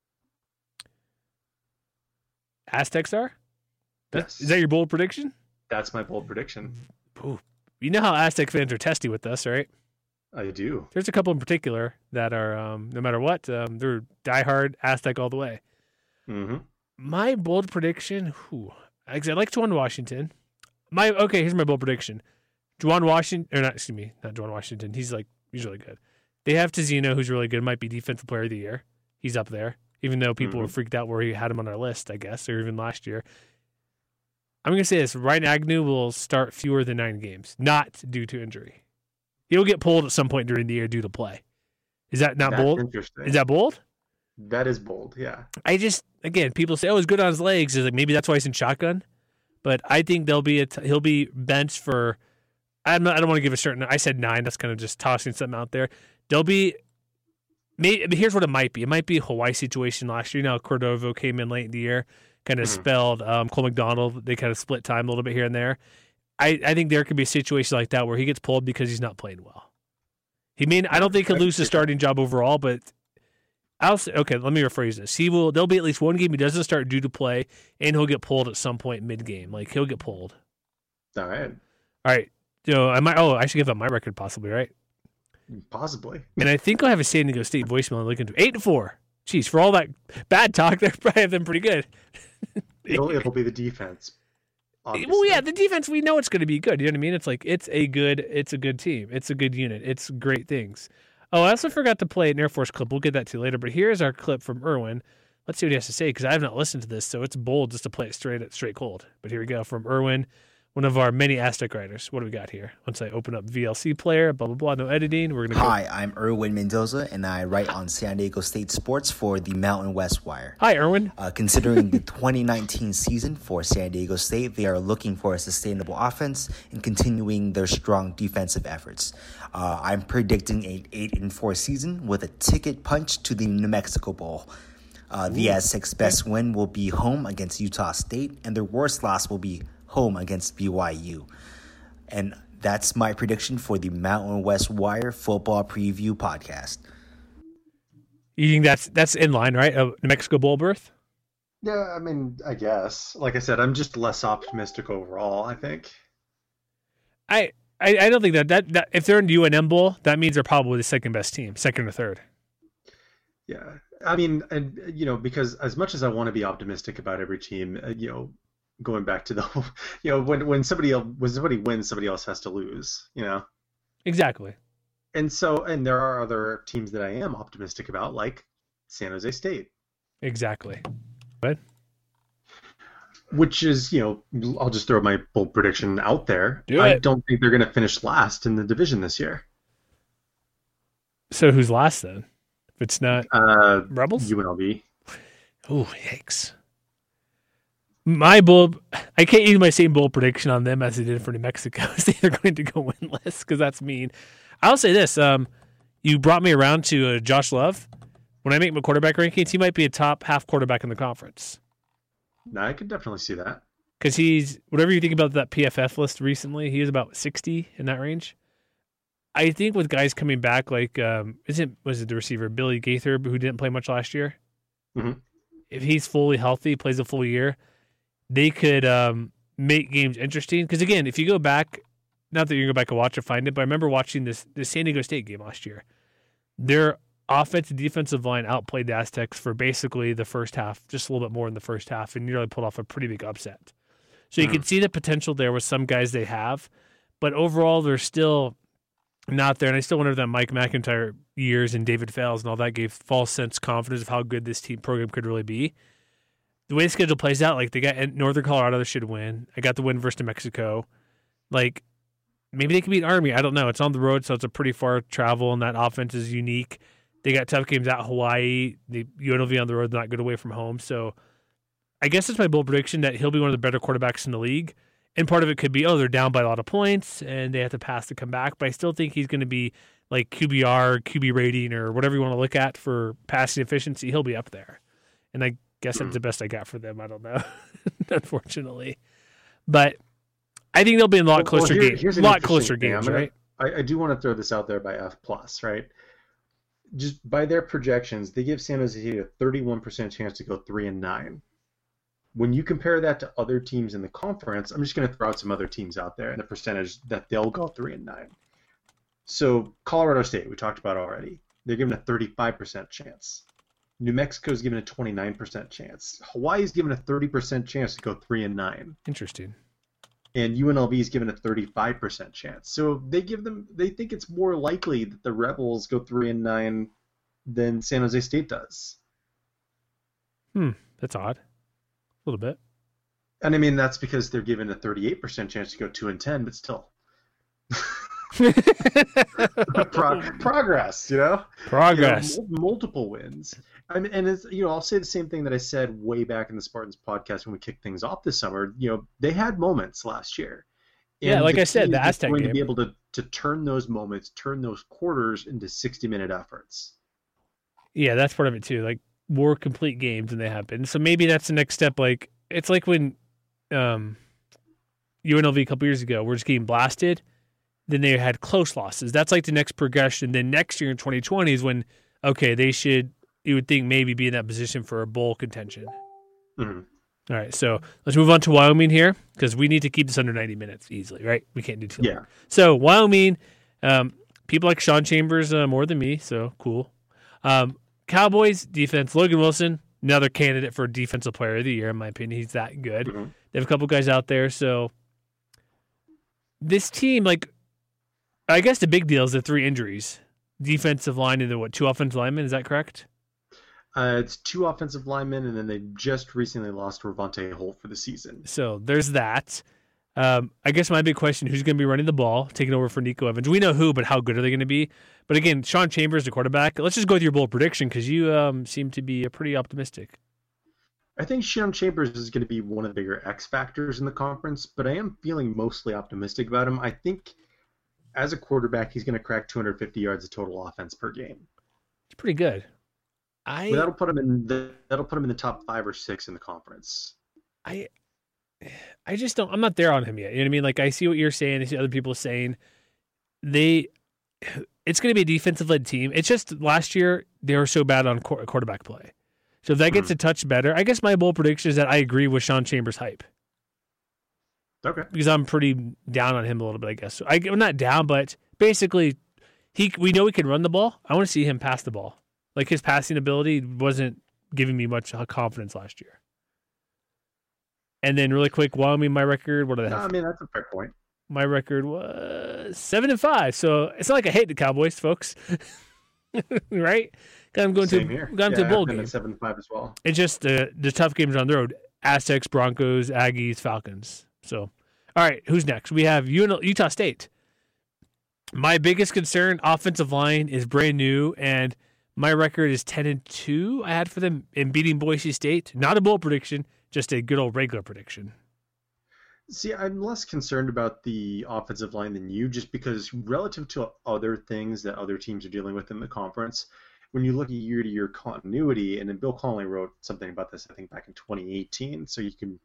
Aztecs are? Yes. Is that your bold prediction? That's my bold prediction. Ooh. You know how Aztec fans are testy with us, right? I do. There's a couple in particular that are, no matter what, they're diehard Aztec all the way. Mm-hmm. My bold prediction, I like Juwan Washington. Here's my bold prediction. Not Juwan Washington. He's really good. They have Tizino, who's really good. Might be Defensive Player of the Year. He's up there, even though people were freaked out where he had him on our list, I guess, or even last year. I'm going to say this. Ryan Agnew will start fewer than 9 games, not due to injury. He'll get pulled at some point during the year due to play. Is that not bold? Interesting. Is that bold? That is bold, yeah. People say, he's good on his legs. It's like maybe that's why he's in shotgun. But I think he'll be benched for, I don't want to give a certain, I said 9. That's kind of just tossing something out there. Here's what it might be. It might be a Hawaii situation last year. Now Cordova came in late in the year, kind of spelled Cole McDonald. They kind of split time a little bit here and there. I think there could be a situation like that where he gets pulled because he's not playing well. I don't think he'll lose the starting job overall, but I'll say, okay, let me rephrase this. There'll be at least one game he doesn't start due to play, and he'll get pulled at some point mid-game. Like, he'll get pulled. All right. I should give up my record possibly, right? Possibly. And I think I'll have a San Diego State voicemail I'm looking to 8-4. Jeez, for all that bad talk, they probably have them pretty good. It'll be the defense. Obviously. Well, yeah, the defense, we know it's going to be good. You know what I mean? It's like it's a good team. It's a good unit. It's great things. Oh, I also forgot to play an Air Force clip. We'll get that to you later. But here's our clip from Irwin. Let's see what he has to say because I have not listened to this, so it's bold just to play it straight cold. But here we go from Irwin, one of our many Aztec writers. What do we got here? Once I open up VLC player, blah, blah, blah, no editing. We're gonna Hi, I'm Irwin Mendoza, and I write on San Diego State Sports for the Mountain West Wire. Hi, Irwin. Considering the 2019 season for San Diego State, they are looking for a sustainable offense and continuing their strong defensive efforts. I'm predicting an 8-4 season with a ticket punch to the New Mexico Bowl. The Aztecs' best win will be home against Utah State, and their worst loss will be home against BYU. And that's my prediction for the Mountain West Wire Football Preview Podcast. You think that's in line, right? New Mexico Bowl berth? Yeah, I mean, I guess. Like I said, I'm just less optimistic overall, I think. I don't think that if they're in the UNM Bowl, that means they're probably the second best team, second or third. Yeah. I mean, and because as much as I want to be optimistic about every team, going back to the, when somebody wins, somebody else has to lose, Exactly. And there are other teams that I am optimistic about, like San Jose State. Exactly. But which is, I'll just throw my bold prediction out there. I don't think they're going to finish last in the division this year. So who's last then? If it's not Rebels? UNLV. Oh, yikes. I can't use my same bold prediction on them as I did for New Mexico. They're going to go winless because that's mean. I'll say this. You brought me around to Josh Love. When I make my quarterback rankings, he might be a top half quarterback in the conference. No, I could definitely see that. Because he's, whatever you think about that PFF list recently, he was about 60 in that range. I think with guys coming back, like, was it the receiver, Billy Gaither, who didn't play much last year? Mm-hmm. If he's fully healthy, plays a full year, they could make games interesting. Because, again, if you go back, not that you're going to go back and watch or find it, but I remember watching this San Diego State game last year. Their offensive defensive line outplayed the Aztecs for basically the first half, just a little bit more in the first half, and nearly pulled off a pretty big upset. So you can see the potential there with some guys they have, but overall they're still not there. And I still wonder if that Mike McIntyre years and David Fales and all that gave false sense confidence of how good this team program could really be. The way the schedule plays out, like they got Northern Colorado, they should win. I got the win versus New Mexico. Like maybe they could beat Army. I don't know. It's on the road, so it's a pretty far travel, and that offense is unique. They got tough games at Hawaii. The UNLV on the road, not good away from home. So I guess it's my bold prediction that he'll be one of the better quarterbacks in the league. And part of it could be, they're down by a lot of points and they have to pass to come back. But I still think he's going to be like QBR, QB rating, or whatever you want to look at for passing efficiency. He'll be up there. And I guess that's the best I got for them. I don't know, unfortunately. But I think they'll be in a lot closer games. A lot closer games, right? I do want to throw this out there by F+, right? Just by their projections, they give San Jose a 31% chance to go 3-9. When you compare that to other teams in the conference, I'm just going to throw out some other teams out there and the percentage that they'll go 3-9. So Colorado State, we talked about already. They're given a 35% chance. New Mexico's given a 29% chance. Hawaii's given a 30% chance to go 3-9. Interesting. And UNLV is given a 35% chance. So they think it's more likely that the Rebels go 3-9 than San Jose State does. That's odd. A little bit. And I mean, that's because they're given a 38% chance to go 2-10, but still. Progress, Progress. Multiple wins. I mean, and it's, I'll say the same thing that I said way back in the Spartans podcast when we kicked things off this summer. They had moments last year. And like I said, the Aztec game. To be able to turn those moments, turn those quarters into 60-minute efforts. Yeah, that's part of it too. Like more complete games than they have been. So maybe that's the next step. Like it's like when UNLV a couple years ago, we're just getting blasted. Then they had close losses. That's like the next progression. Then next year in 2020 is when, they should, you would think, maybe be in that position for a bowl contention. Mm-hmm. All right, so let's move on to Wyoming here because we need to keep this under 90 minutes easily, right? We can't do too long. Yeah. So Wyoming, people like Sean Chambers more than me, so cool. Cowboys defense, Logan Wilson, another candidate for Defensive Player of the Year, in my opinion. He's that good. Mm-hmm. They have a couple guys out there, so this team, I guess the big deal is the 3 injuries. Defensive line and the 2 offensive linemen, is that correct? It's 2 offensive linemen, and then they just recently lost Ravonte Holt for the season. So there's that. I guess my big question, who's going to be running the ball, taking over for Nico Evans? We know who, but how good are they going to be? But again, Sean Chambers, the quarterback. Let's just go with your bold prediction because you seem to be pretty optimistic. I think Sean Chambers is going to be one of the bigger X factors in the conference, but I am feeling mostly optimistic about him. I think as a quarterback, he's going to crack 250 yards of total offense per game. It's pretty good. That'll put him in the top 5 or 6 in the conference. I just don't. I'm not there on him yet. You know what I mean? Like I see what you're saying. I see other people saying it's going to be a defensive-led team. It's just last year they were so bad on quarterback play. So if that gets a touch better, I guess my bold prediction is that I agree with Sean Chambers' hype. Okay. Because I'm pretty down on him a little bit, I guess. So I'm not down, but basically, we know he can run the ball. I want to see him pass the ball. Like his passing ability wasn't giving me much confidence last year. And then really quick, Wyoming, my record, what do they have? I mean, that's a fair point. My record was 7-5. So it's not like I hate the Cowboys, folks. Right? I'm going Same to here. a bowl game. 7-5 as well. It's just the tough games on the road. Aztecs, Broncos, Aggies, Falcons. So, all right, who's next? We have Utah State. My biggest concern, offensive line, is brand new, and my record is 10-2. I had for them in beating Boise State. Not a bowl prediction, just a good old regular prediction. See, I'm less concerned about the offensive line than you, just because relative to other things that other teams are dealing with in the conference, when you look at year-to-year continuity, and then Bill Connelly wrote something about this, I think, back in 2018, so you can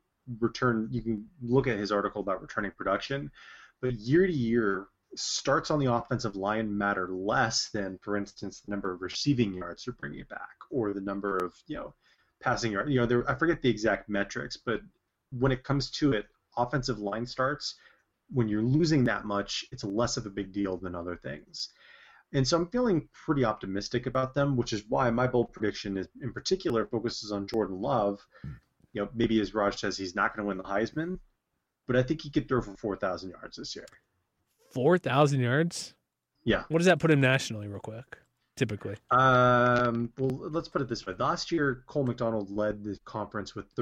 look at his article about returning production, but year-to-year starts on the offensive line matter less than, for instance, the number of receiving yards they're bringing back, or the number of, passing yards. I forget the exact metrics, but when it comes to it, offensive line starts, when you're losing that much, it's less of a big deal than other things. And so I'm feeling pretty optimistic about them, which is why my bold prediction is, in particular, focuses on Jordan Love. Maybe as Raj says, he's not going to win the Heisman, but I think he could throw for 4,000 yards this year. 4,000 yards? Yeah. What does that put him nationally, real quick, typically? Well, let's put it this way. Last year, Cole McDonald led the conference with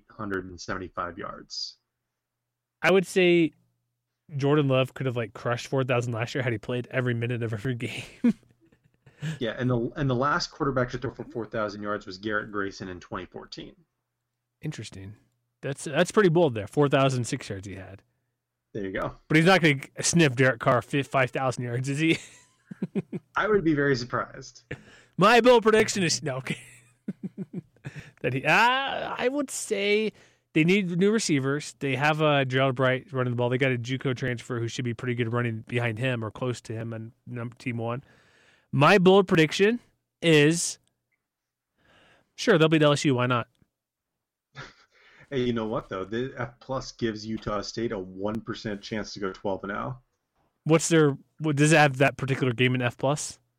3,875 yards. I would say Jordan Love could have crushed 4,000 last year had he played every minute of every game. Yeah, and the last quarterback to throw for 4,000 yards was Garrett Grayson in 2014. Interesting. That's pretty bold there. 4,006 yards he had. There you go. But he's not going to sniff Derek Carr 5,000 yards, is he? I would be very surprised. My bold prediction is no. Okay. That I would say they need new receivers. They have Gerald Bright running the ball. They got a JUCO transfer who should be pretty good running behind him or close to him on team 1. My bold prediction is sure they'll beat LSU. Why not? Hey, you know what though? The F+ gives Utah State a 1% chance to go 12-0. Does it have that particular game in F+?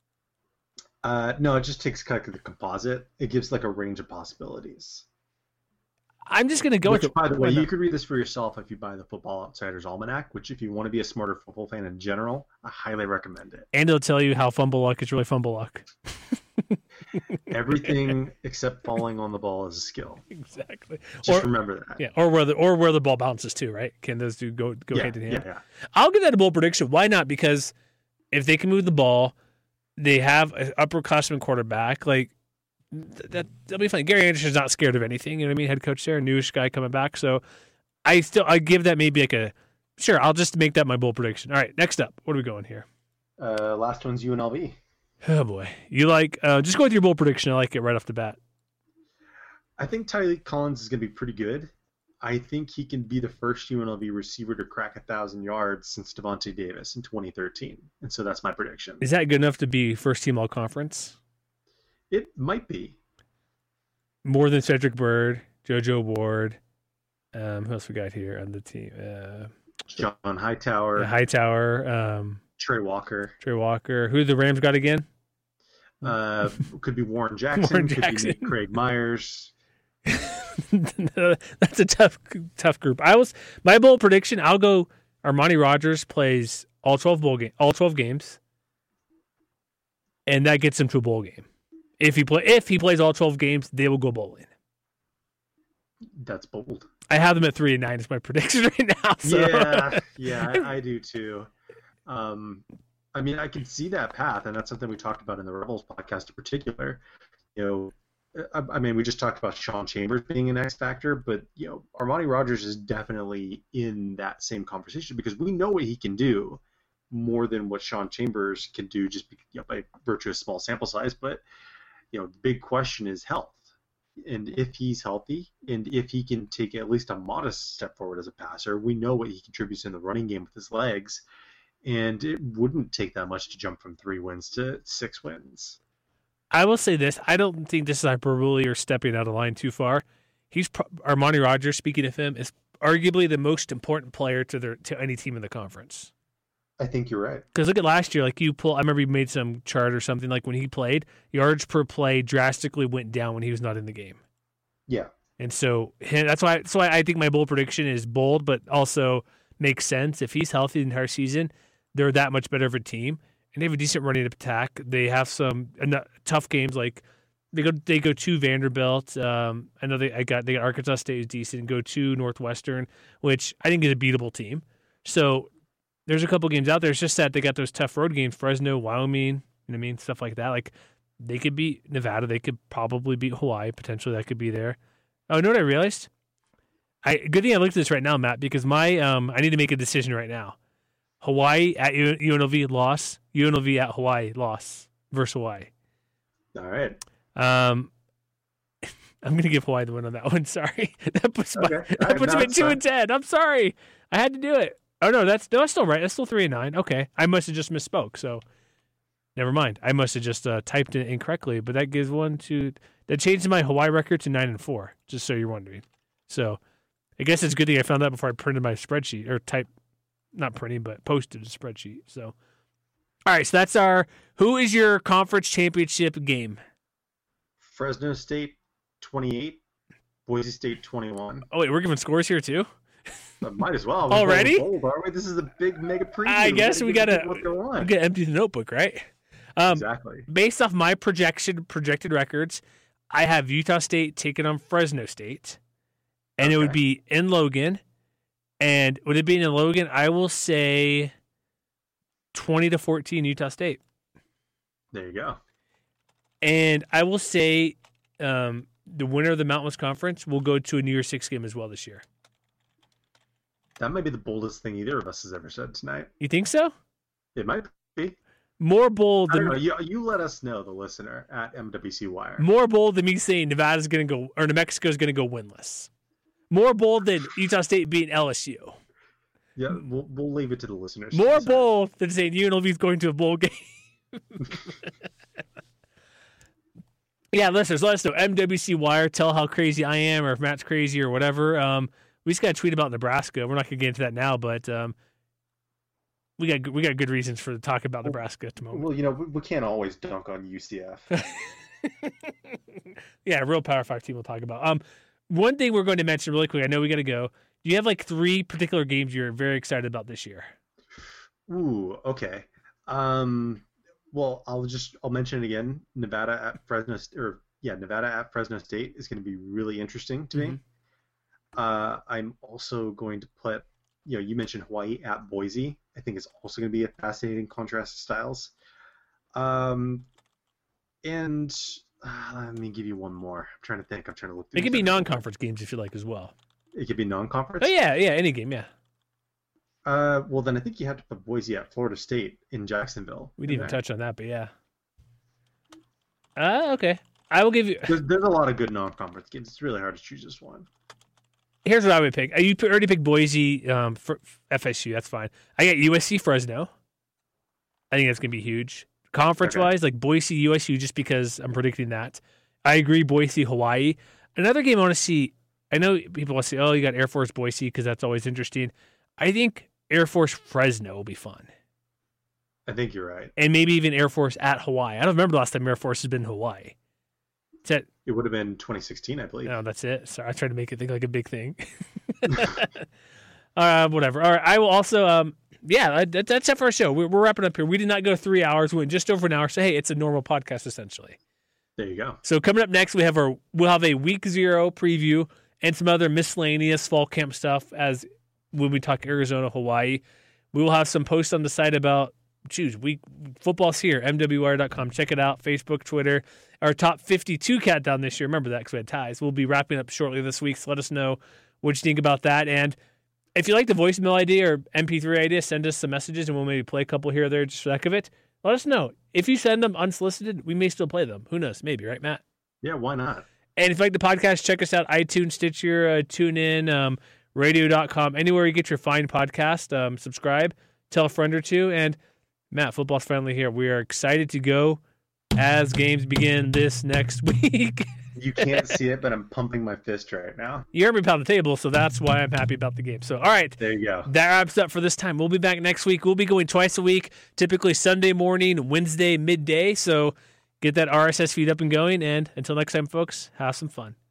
No, it just takes kind of the composite. It gives like a range of possibilities. I'm just going to go with it. By the way, you could read this for yourself if you buy the Football Outsiders Almanac, which if you want to be a smarter football fan in general, I highly recommend it. And it'll tell you how fumble luck is really fumble luck. Everything except falling on the ball is a skill. Exactly. Just remember that. Yeah, or where the ball bounces too, right? Can those two go hand in hand? Yeah. I'll give that a bold prediction. Why not? Because if they can move the ball, they have an upperclassman quarterback. Like that'll be fine. Gary Anderson's not scared of anything. You know what I mean? Head coach there, newish guy coming back. So I give that maybe like a sure. I'll just make that my bold prediction. All right, next up, what are we going here? Last one's UNLV. Oh boy, you like just go with your bold prediction. I like it right off the bat. I think Tyreek Collins is going to be pretty good. I think he can be the first UNLV receiver to crack 1,000 yards since Devontae Davis in 2013, and so that's my prediction. Is that good enough to be first team all conference? It might be more than Cedric Byrd, JoJo Ward. Who else we got here on the team? John Hightower. Trey Walker. Who the Rams got again? Could be Warren Jackson. Could be Craig Myers. That's a tough group. My bold prediction. I'll go. Armani Rogers plays all 12 games, and that gets him to a bowl game. If he plays all 12 games, they will go bowling. That's bold. I have them at 3-9 is my prediction right now. So. Yeah, I do too. I mean, I can see that path, and that's something we talked about in the Rebels podcast in particular. You know, I mean, we just talked about Sean Chambers being an X factor, but you know, Armani Rogers is definitely in that same conversation because we know what he can do more than what Sean Chambers can do just by virtue of small sample size. But you know, the big question is health. And if he's healthy and if he can take at least a modest step forward as a passer, we know what he contributes in the running game with his legs. And it wouldn't take that much to jump from 3 wins to 6 wins. I will say this. I don't think this is hyperbole or stepping out of line too far. Armani Rogers, speaking of him, is arguably the most important player to any team in the conference. I think you're right. Because look at last year, like I remember you made some chart or something, like when he played, yards per play drastically went down when he was not in the game. Yeah. And so that's why I think my bold prediction is bold, but also makes sense. If he's healthy the entire season, they're that much better of a team. And they have a decent running attack. They have some tough games, like they go to Vanderbilt. I know they got Arkansas State is decent, and go to Northwestern, which I think is a beatable team. So there's a couple games out there. It's just that they got those tough road games, Fresno, Wyoming, you know what I mean, stuff like that. Like they could beat Nevada. They could probably beat Hawaii. Potentially that could be there. Oh, you know what I realized? Good thing I looked at this right now, Matt, because I need to make a decision right now. Hawaii at UNLV loss. UNLV at Hawaii loss versus Hawaii. All right. I'm going to give Hawaii the win on that one. Sorry. That puts me at 2-10. I'm sorry. I had to do it. Oh, no, that's still right. That's still 3-9. Okay. I must have just misspoke. So never mind. I must have just typed it incorrectly. But that gives that changed my Hawaii record to 9-4, just so you're wondering. So I guess it's a good thing I found that before I printed my spreadsheet or not printing, but posted a spreadsheet. So, all right. So that's who is your conference championship game? Fresno State 28, Boise State 21. Oh, wait, we're giving scores here too? Might as well. Already? Bold, aren't we? This is a big mega preview. I guess we got to empty the notebook, right? Exactly. Based off my projected records, I have Utah State taking on Fresno State, and it would be in Logan. And would it be in Logan? I will say 20-14 Utah State. There you go. And I will say the winner of the Mountain West Conference will go to a New Year's Six game as well this year. That might be the boldest thing either of us has ever said tonight. You think so? It might be. More bold than you let us know, the listener, at MWC Wire. More bold than me saying Nevada's going to go, or New Mexico's going to go winless. More bold than Utah State beating LSU. Yeah, we'll leave it to the listeners. More bold than saying UNLV's going to a bowl game. Yeah, listeners, let us know. MWC Wire, tell how crazy I am, or if Matt's crazy, or whatever. We just got to tweet about Nebraska. We're not going to get into that now, but we got good reasons for the talk about Nebraska at the moment. Well, we can't always dunk on UCF. Yeah, a real Power 5 team we'll talk about. One thing we're going to mention really quick, I know we got to go. Do you have like 3 particular games you're very excited about this year? Ooh, okay. Well, I'll mention it again. Nevada at Fresno State is going to be really interesting to me. I'm also going to put, you mentioned Hawaii at Boise. I think it's also going to be a fascinating contrast of styles. And let me give you one more. I'm trying to think. I'm trying to look through. It could be non-conference games if you like as well. It could be non-conference? Oh, yeah, any game, yeah. Well, then I think you have to put Boise at Florida State in Jacksonville. We didn't even touch on that, but yeah. Okay. I will give you... There's a lot of good non-conference games. It's really hard to choose just one. Here's what I would pick. You already picked Boise for FSU. That's fine. I got USC Fresno. I think that's going to be huge. Conference-wise, like Boise, USU, just because I'm predicting that. I agree, Boise, Hawaii. Another game I want to see, I know people will say, oh, you got Air Force Boise because that's always interesting. I think Air Force Fresno will be fun. I think you're right. And maybe even Air Force at Hawaii. I don't remember the last time Air Force has been in Hawaii. It would have been 2016, I believe. No, that's it. Sorry, I tried to make it think like a big thing. Whatever. All right, I will also... that's it for our show. We're wrapping up here. We did not go 3 hours. We went just over an hour. So, hey, it's a normal podcast, essentially. There you go. So, coming up next, we'll have a Week 0 preview and some other miscellaneous fall camp stuff as when we talk Arizona, Hawaii. We will have some posts on the site about, football's here, MWWire.com. Check it out. Facebook, Twitter. Our top 52 countdown this year. Remember that because we had ties. We'll be wrapping up shortly this week. So, let us know what you think about that. And if you like the voicemail idea or MP3 idea, send us some messages and we'll maybe play a couple here or there just for the heck of it. Let us know. If you send them unsolicited, we may still play them. Who knows? Maybe, right, Matt? Yeah, why not? And if you like the podcast, check us out, iTunes, Stitcher, TuneIn, radio.com, anywhere you get your fine podcast. Subscribe, tell a friend or two. And Matt, football's finally here. We are excited to go as games begin this next week. You can't see it, but I'm pumping my fist right now. You heard me pound the table, so that's why I'm happy about the game. So, all right. There you go. That wraps up for this time. We'll be back next week. We'll be going twice a week, typically Sunday morning, Wednesday midday. So get that RSS feed up and going. And until next time, folks, have some fun.